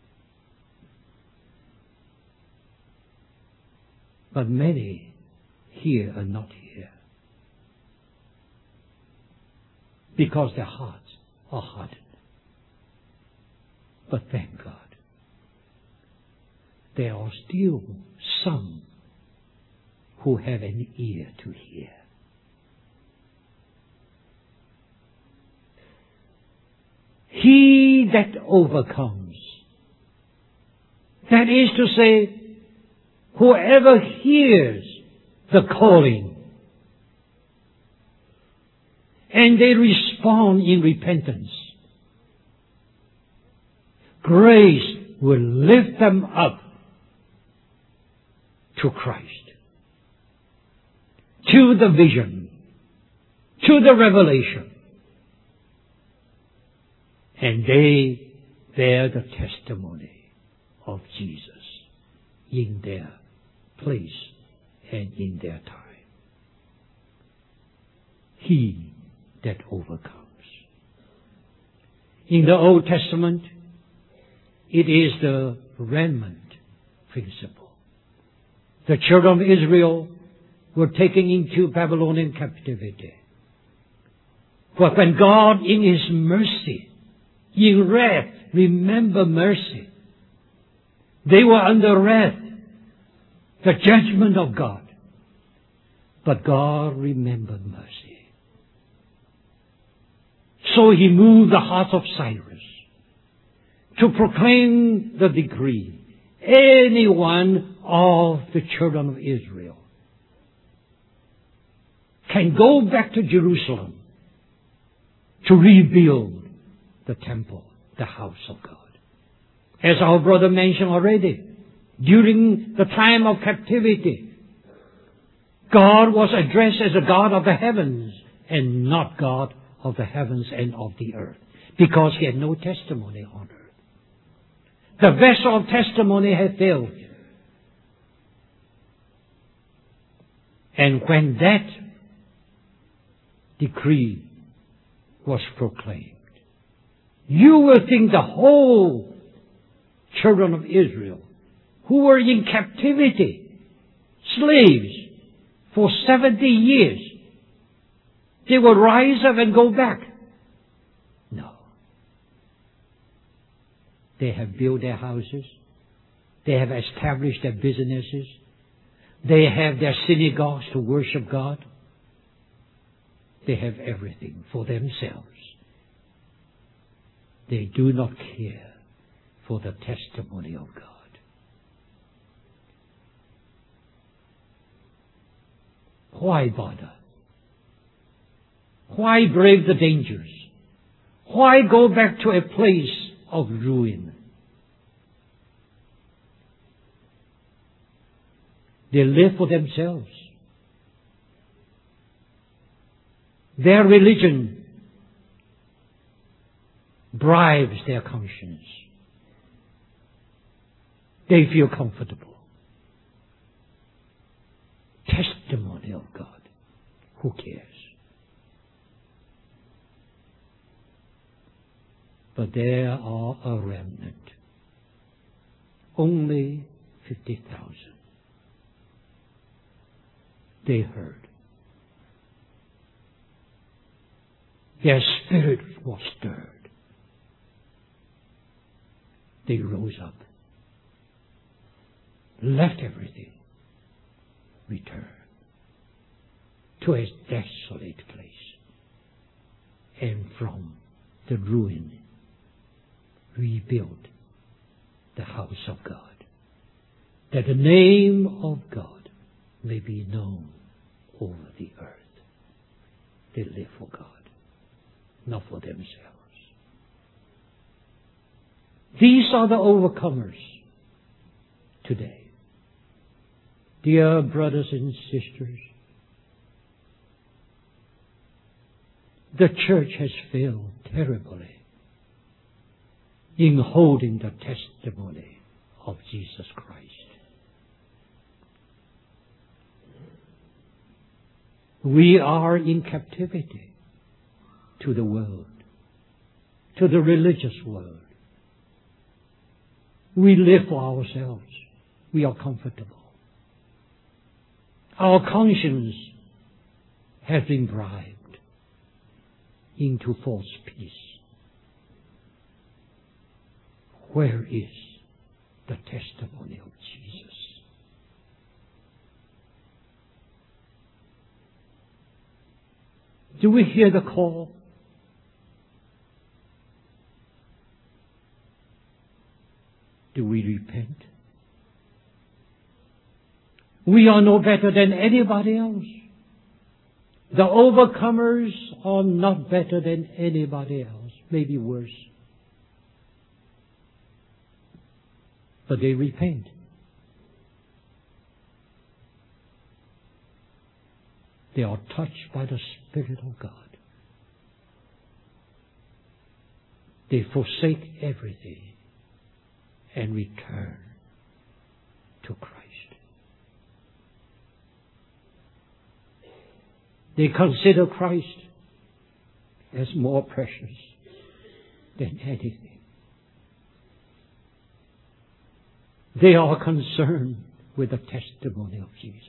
Speaker 1: But many here are not here because their hearts are hardened. But thank God, there are still some who have an ear to hear. He that overcomes, that is to say, whoever hears the calling and they respond in repentance, grace will lift them up to Christ, to the vision, to the revelation, and they bear the testimony of Jesus in their place and in their time. He that overcomes. In the Old Testament, it is the remnant principle. The children of Israel were taken into Babylonian captivity. But when God, in His mercy, in wrath, remember mercy, they were under wrath, the judgment of God. But God remembered mercy. So He moved the heart of Cyrus to proclaim the decree. Any one of the children of Israel can go back to Jerusalem to rebuild the temple, the house of God. As our brother mentioned already, during the time of captivity, God was addressed as a God of the heavens and not God of the heavens and of the earth, because He had no testimony on earth. The vessel of testimony had failed. And when that decree was proclaimed, you will think the whole children of Israel, who were in captivity, slaves, for seventy years, they will rise up and go back. No. They have built their houses. They have established their businesses. They have their synagogues to worship God. They have everything for themselves. They do not care for the testimony of God. Why bother? Why brave the dangers? Why go back to a place of ruin? They live for themselves. Their religion bribes their conscience. They feel comfortable. Testimony of God. Who cares? But there are a remnant. Only fifty thousand. They heard. Their spirit was stirred. They rose up, left everything, returned to a desolate place, and from the ruin rebuilt the house of God, that the name of God may be known over the earth. They live for God, not for themselves. These are the overcomers today. Dear brothers and sisters, the church has failed terribly in holding the testimony of Jesus Christ. We are in captivity. to the world, to the religious world. We live for ourselves. We are comfortable. Our conscience has been bribed into false peace. Where is the testimony of Jesus? Do we hear the call? Do we repent? We are no better than anybody else. The overcomers are not better than anybody else, maybe worse. But they repent. They are touched by the Spirit of God. They forsake everything and return to Christ. They consider Christ as more precious than anything. They are concerned with the testimony of Jesus.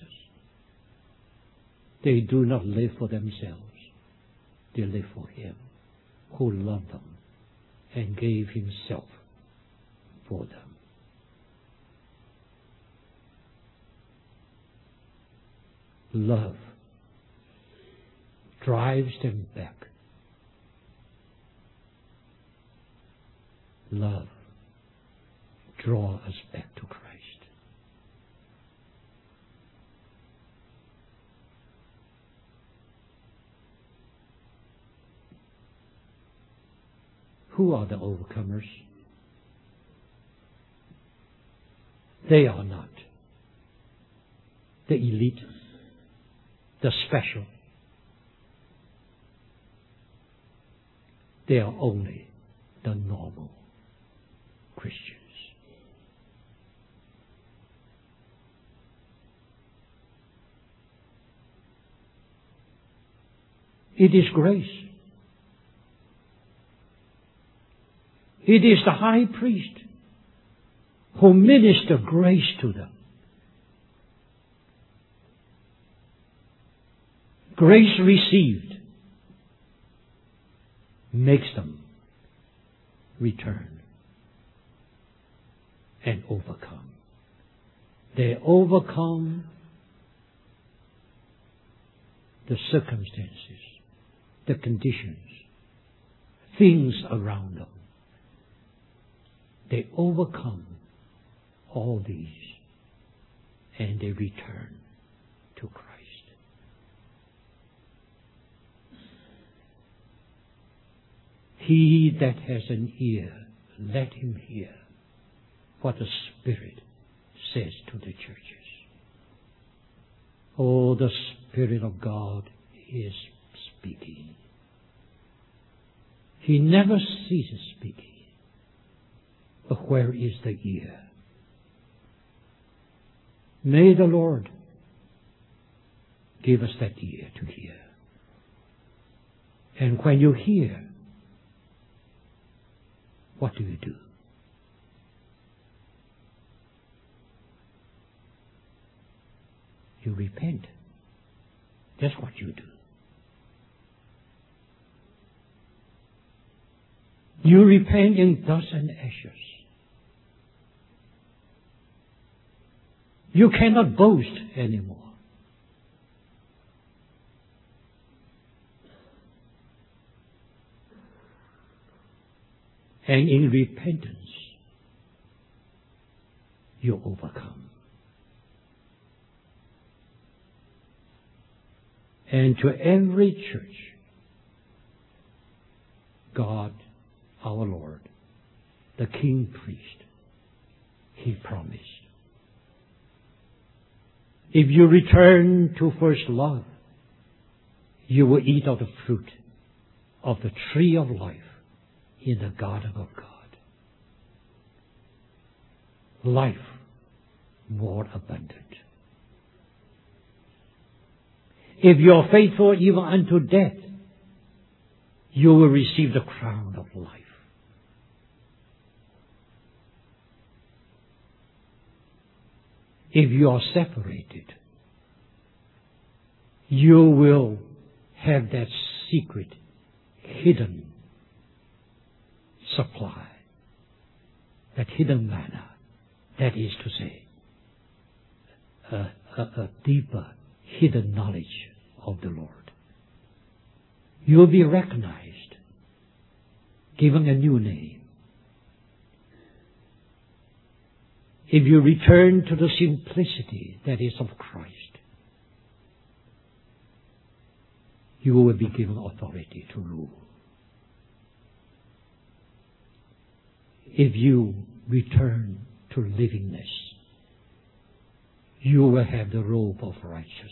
Speaker 1: They do not live for themselves. They live for Him who loved them and gave Himself for them. Love drives them back. Love draws us back to Christ. Who are the overcomers? They are not the elite, the special. They are only the normal Christians. It is grace. It is the high priest who ministers grace to them. Grace received makes them return and overcome. They overcome the circumstances, the conditions, things around them. They overcome all these and they return to Christ. He that has an ear, let him hear what the Spirit says to the churches. Oh, the Spirit of God is speaking. He never ceases speaking. But where is the ear? May the Lord give us that ear to hear. And when you hear, what do you do? You repent. That's what you do. You repent in dust and ashes. You cannot boast anymore. And in repentance, you overcome. And to every church, God, our Lord, the King Priest, He promised, if you return to first love, you will eat of the fruit of the tree of life in the garden of God. Life more abundant. If you are faithful even unto death, you will receive the crown of life. If you are separated, you will have that secret, hidden supply, that hidden manna, that is to say, a, a, a deeper, hidden knowledge of the Lord. You will be recognized, given a new name. If you return to the simplicity that is of Christ, you will be given authority to rule. If you return to livingness, you will have the robe of righteousness.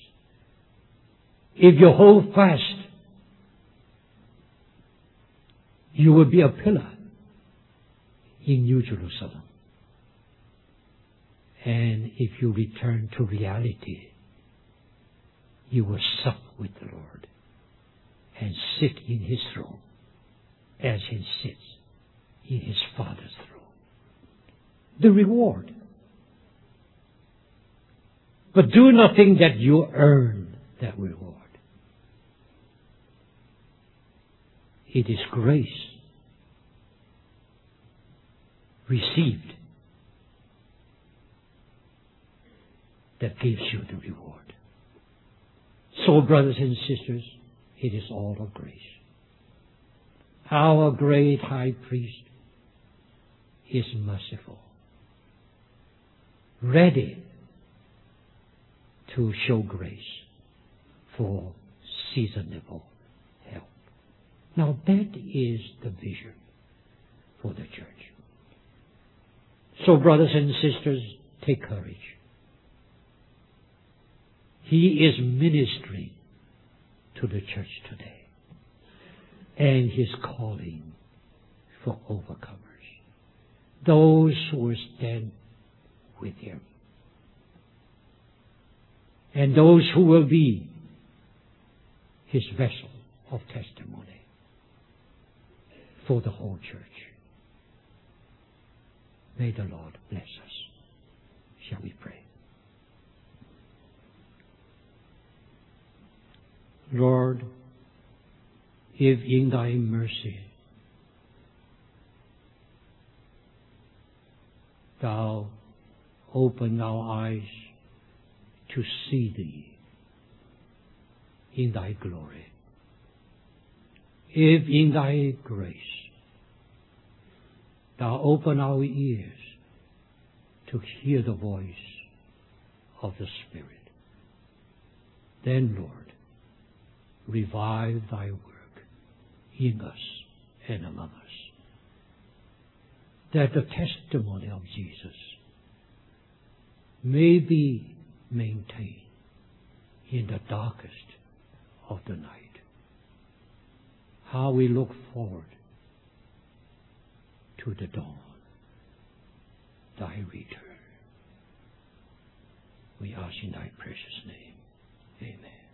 Speaker 1: If you hold fast, you will be a pillar in New Jerusalem. And if you return to reality, you will sup with the Lord and sit in His throne as He sits in His Father's throne. The reward. But do not think that you earn that reward. It is grace received that gives you the reward. So, brothers and sisters, it is all of grace. Our great high priest is merciful, ready to show grace for seasonable help. Now that is the vision for the church. So, brothers and sisters, take courage. He is ministering to the church today. And He's calling for overcomers. Those who will stand with Him. And those who will be His vessel of testimony for the whole church. May the Lord bless us. Shall we pray? Lord, if in Thy mercy Thou open our eyes to see Thee in Thy glory, if in Thy grace Thou open our ears to hear the voice of the Spirit, then, Lord, revive Thy work in us and among us, that the testimony of Jesus may be maintained in the darkest of the night. How we look forward to the dawn, Thy return. We ask in Thy precious name. Amen.